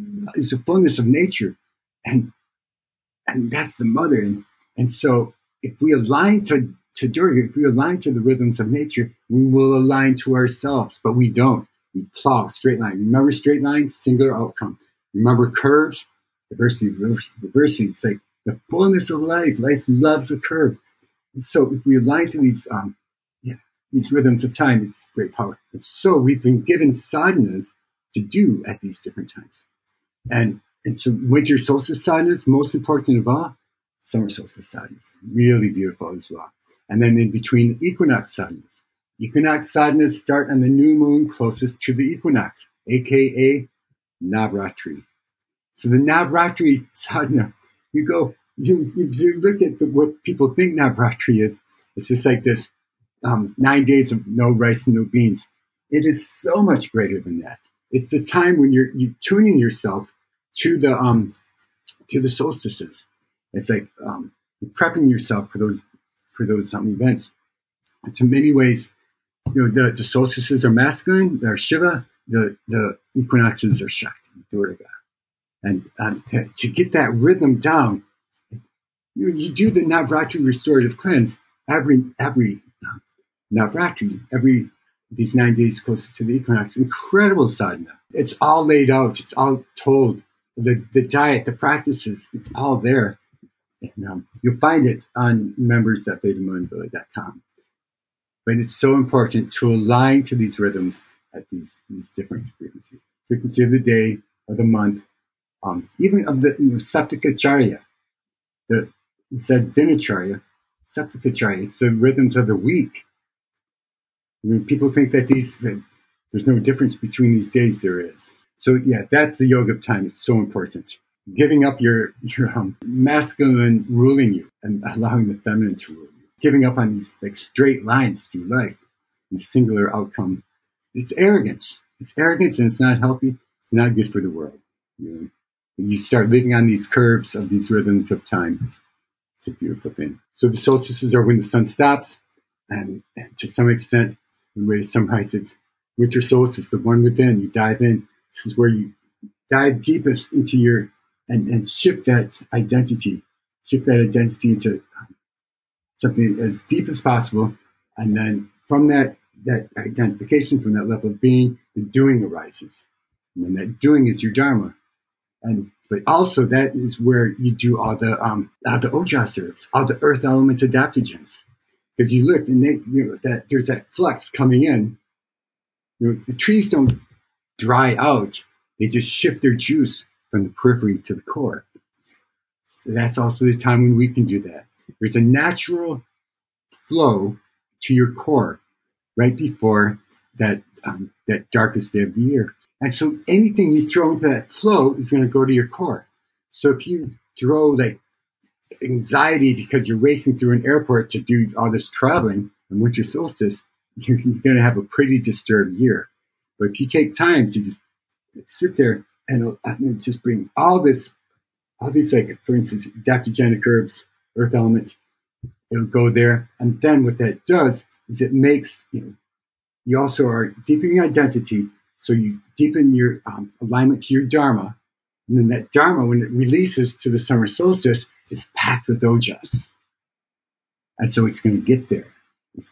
of nature, and that's the mother. And so, if we align to Durga, if we align to the rhythms of nature, we will align to ourselves. But we don't. We plow straight line. Remember straight line, singular outcome. Remember curves, diversity, reversing. It's like the fullness of life. Life loves a curve. And so, if we align to these rhythms of time, it's great power. And so we've been given sadhanas to do at these different times. And so winter solstice sadhanas, most important of all, summer solstice sadhanas, really beautiful as well. And then in between, equinox sadhanas. Equinox sadhanas start on the new moon closest to the equinox, aka Navratri. So the Navratri sadhana, you look at what people think Navratri is. It's just like this 9 days of no rice and no beans. It is so much greater than that. It's the time when you're tuning yourself to the solstices. It's like prepping yourself for those events. And to many ways, the solstices are masculine, they're Shiva. The equinoxes are Shakti, Durga. And to get that rhythm down, you do the Navratri restorative cleanse every Navratri, these 9 days closer to the equinox. Incredible sadhana. It's all laid out. It's all told. The diet, the practices, it's all there. And, you'll find it on members.betamanvilla.com. But it's so important to align to these rhythms at these different frequencies. Frequency of the day, of the month, even of the Saptakacharya. Instead of Dinacharya, Saptakacharya, it's the rhythms of the week. People think that there's no difference between these days. There is. So yeah, that's the yoga of time. It's so important. Giving up your masculine ruling you and allowing the feminine to rule you. Giving up on these like straight lines through life, these singular outcome. It's arrogance. It's arrogance, and it's not healthy. It's not good for the world. You start living on these curves of these rhythms of time. It's a beautiful thing. So the solstices are when the sun stops, and to some extent, the way to summarize it, winter solstice, the one within. You dive in. This is where you dive deepest into your and shift that identity into something as deep as possible, and then from that identification, from that level of being, the doing arises, and then that doing is your dharma, but also that is where you do all the ojas herbs, all the earth element adaptogens. Because you look and that there's that flux coming in. The trees don't dry out; they just shift their juice from the periphery to the core. So that's also the time when we can do that. There's a natural flow to your core right before that darkest day of the year, and so anything you throw into that flow is going to go to your core. So if you throw like anxiety because you're racing through an airport to do all this traveling on winter solstice, you're going to have a pretty disturbed year. But if you take time to just sit there and just bring all these, like, for instance, adaptogenic herbs, earth element, it'll go there. And then what that does is it makes, you also are deepening identity. So you deepen your alignment to your dharma. And then that dharma, when it releases to the summer solstice, is packed with ojas. And so it's going to get there.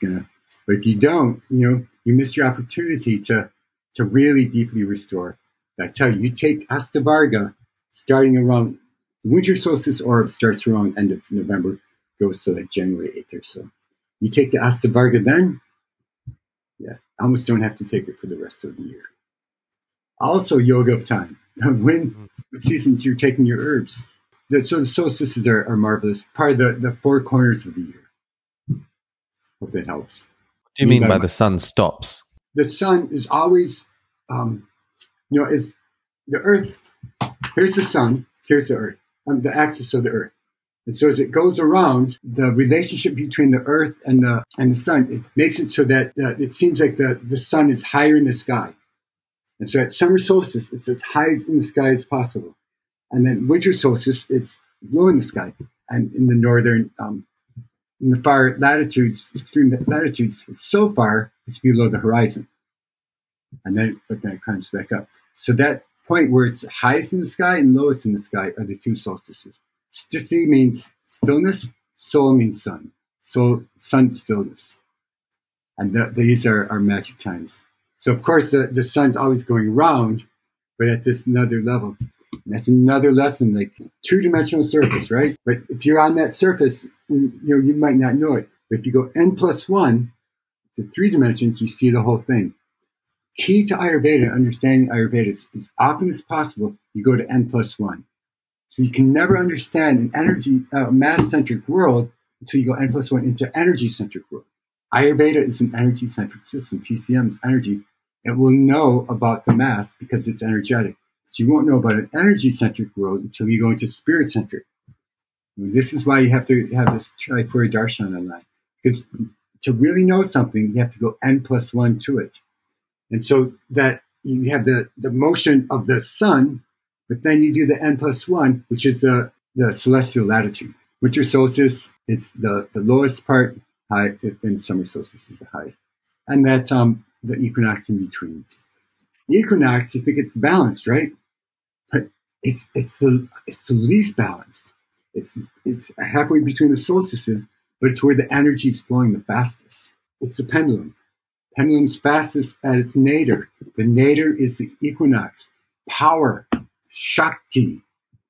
But if you don't, you miss your opportunity to really deeply restore I tell you, you take Astavarga starting around the winter solstice orb starts around end of November, goes to like January 8th or so. You take the Astavarga then, yeah, almost don't have to take it for the rest of the year. Also, yoga of time. When seasons you're taking your herbs. So the solstices are marvelous. Part of the four corners of the year. Hope that helps. What do you mean by the sun stops? The sun is always, is the earth. Here's the sun. Here's the earth. The axis of the earth. And so as it goes around, the relationship between the earth and the sun, it makes it so that it seems like the sun is higher in the sky. And so at summer solstice, it's as high in the sky as possible. And then winter solstice, it's low in the sky. And in the northern, in the far latitudes, extreme latitudes, it's so far, it's below the horizon. But then it climbs back up. So that point where it's highest in the sky and lowest in the sky are the two solstices. Stici means stillness, sol means sun. So sun stillness. And these are magic times. So of course the sun's always going round, but at this another level. And that's another lesson, like two-dimensional surface, right? But if you're on that surface, you might not know it. But if you go n+1 to 3 dimensions, you see the whole thing. Key to Ayurveda, understanding Ayurveda, is as often as possible, you go to n+1. So you can never understand an energy, mass-centric world until you go n+1 into energy-centric world. Ayurveda is an energy-centric system. TCM is energy. It will know about the mass because it's energetic. But you won't know about an energy-centric world until you go into spirit-centric. This is why you have to have this Tripura Darshan online. Because to really know something, you have to go n+1 to it. And so that you have the motion of the sun, but then you do the n+1, which is the celestial latitude. Winter solstice is the lowest part, high, and summer solstice is the highest. And that the equinox in between. Equinox, you think it's balanced, right? But it's the least balanced. It's halfway between the solstices, but it's where the energy is flowing the fastest. It's the pendulum. Pendulum's fastest at its nadir. The nadir is the equinox. Power, Shakti.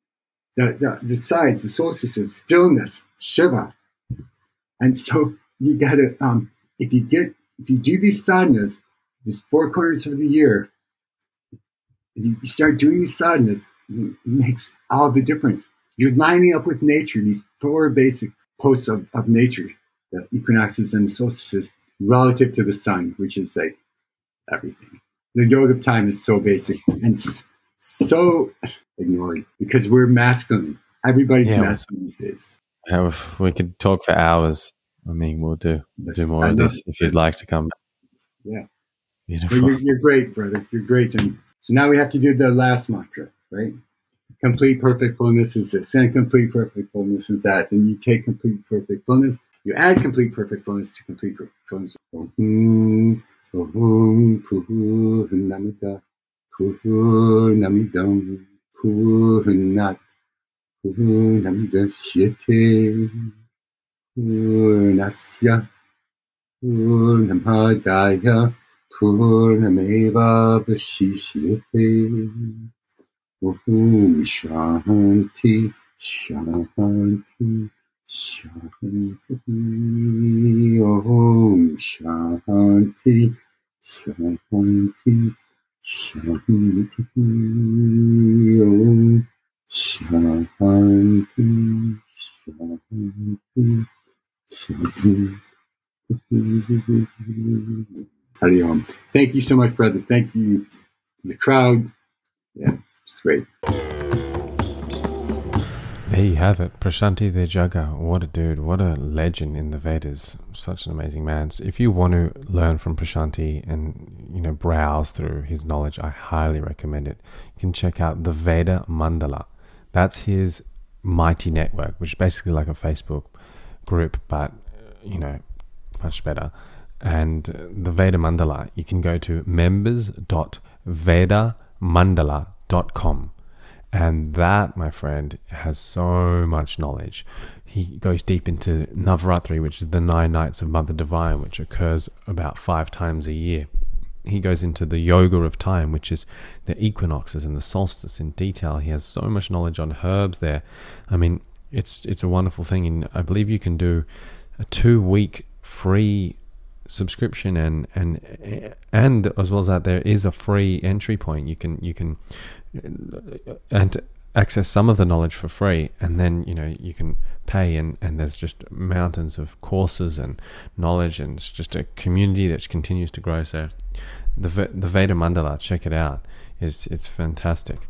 The sides, the solstices, stillness, Shiva. And so you gotta, if you do these sadhanas, these 4 quarters of the year, if you start doing these sadhanas, it makes all the difference. You're lining up with nature, these 4 basic posts of nature, the equinoxes and the solstices, relative to the sun, which is like everything. The yoga of time is so basic and so ignored because we're masculine. Everybody's masculine these days. If we could talk for hours. I mean, we'll do more of this if you'd like to come back. Yeah. Beautiful. Well, you're great, brother. You're great. And so now we have to do the last mantra, right? Complete perfect fullness is this, and complete perfect fullness is that. And you take complete perfect fullness, you add complete perfect fullness to complete perfect fullness. Om Purnamida Purnamidam Purnat Purnamidashyate Purnasya Purnamadaya Purnameva Vashishyate. Om Shanti Shanti Shanti Om Shanti Shanti Shanti Om Shanti Shanti Shanti. Hari Om. Thank you so much, brother. Thank you to the crowd. Yeah, it's great. There you have it, Prashanti the Jaga. What a dude, what a legend in the Vedas. Such an amazing man. So if you want to learn from Prashanti and browse through his knowledge, I highly recommend it. You can check out the Veda Mandala. That's his mighty network, which is basically like a Facebook group, but much better. And the Veda Mandala, you can go to members.vedamandala.com. And that, my friend, has so much knowledge. He goes deep into Navaratri, which is the 9 nights of Mother Divine, which occurs about 5 times a year. he goes into the yoga of time, which is the equinoxes and the solstice in detail. He has so much knowledge on herbs there. I mean, it's a wonderful thing. And I believe you can do a 2-week free subscription, and as well as that, there is a free entry point. You can and access some of the knowledge for free, and then you can pay, and there's just mountains of courses and knowledge, and it's just a community that continues to grow. So the Veda Mandala, check it out. It's fantastic.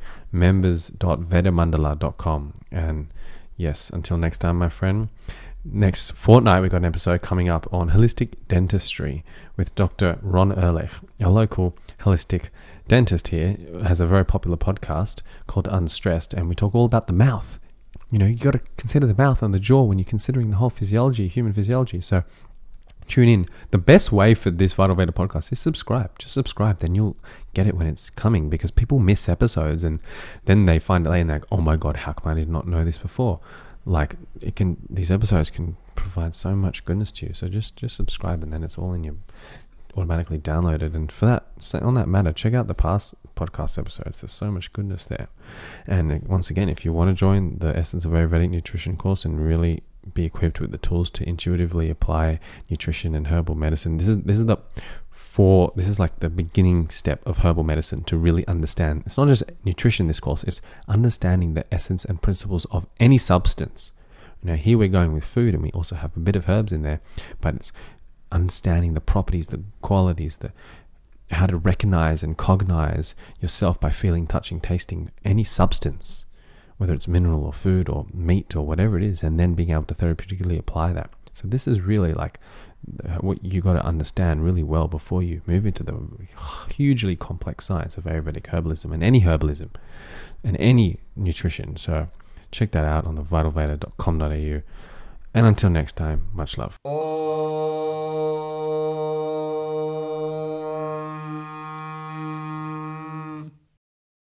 members.vedamandala.com. And yes, until next time, my friend. Next fortnight, we've got an episode coming up on holistic dentistry with Dr. Ron Ehrlich, a local holistic dentist here, has a very popular podcast called Unstressed, and we talk all about the mouth. You got to consider the mouth and the jaw when you're considering the whole physiology, human physiology. So tune in. The best way for this Vital Veda podcast is subscribe. Just subscribe, then you'll get it when it's coming, because people miss episodes and then they find it later and they're like, oh my God, how come I did not know this before? Like, these episodes can provide so much goodness to you. So just subscribe, and then it's all in your automatically downloaded. And for that, on that matter, check out the past podcast episodes. There's so much goodness there. And once again, if you want to join the Essence of Ayurvedic Nutrition course and really be equipped with the tools to intuitively apply nutrition and herbal medicine, this is like the beginning step of herbal medicine to really understand. It's not just nutrition, this course, it's understanding the essence and principles of any substance. Here we're going with food, and we also have a bit of herbs in there, but it's understanding the properties, the qualities, how to recognize and cognize yourself by feeling, touching, tasting any substance, whether it's mineral or food or meat or whatever it is, and then being able to therapeutically apply that. So this is really like what you got to understand really well before you move into the hugely complex science of Ayurvedic herbalism and any herbalism and any nutrition. So check that out on the vitalveda.com.au. And until next time, much love.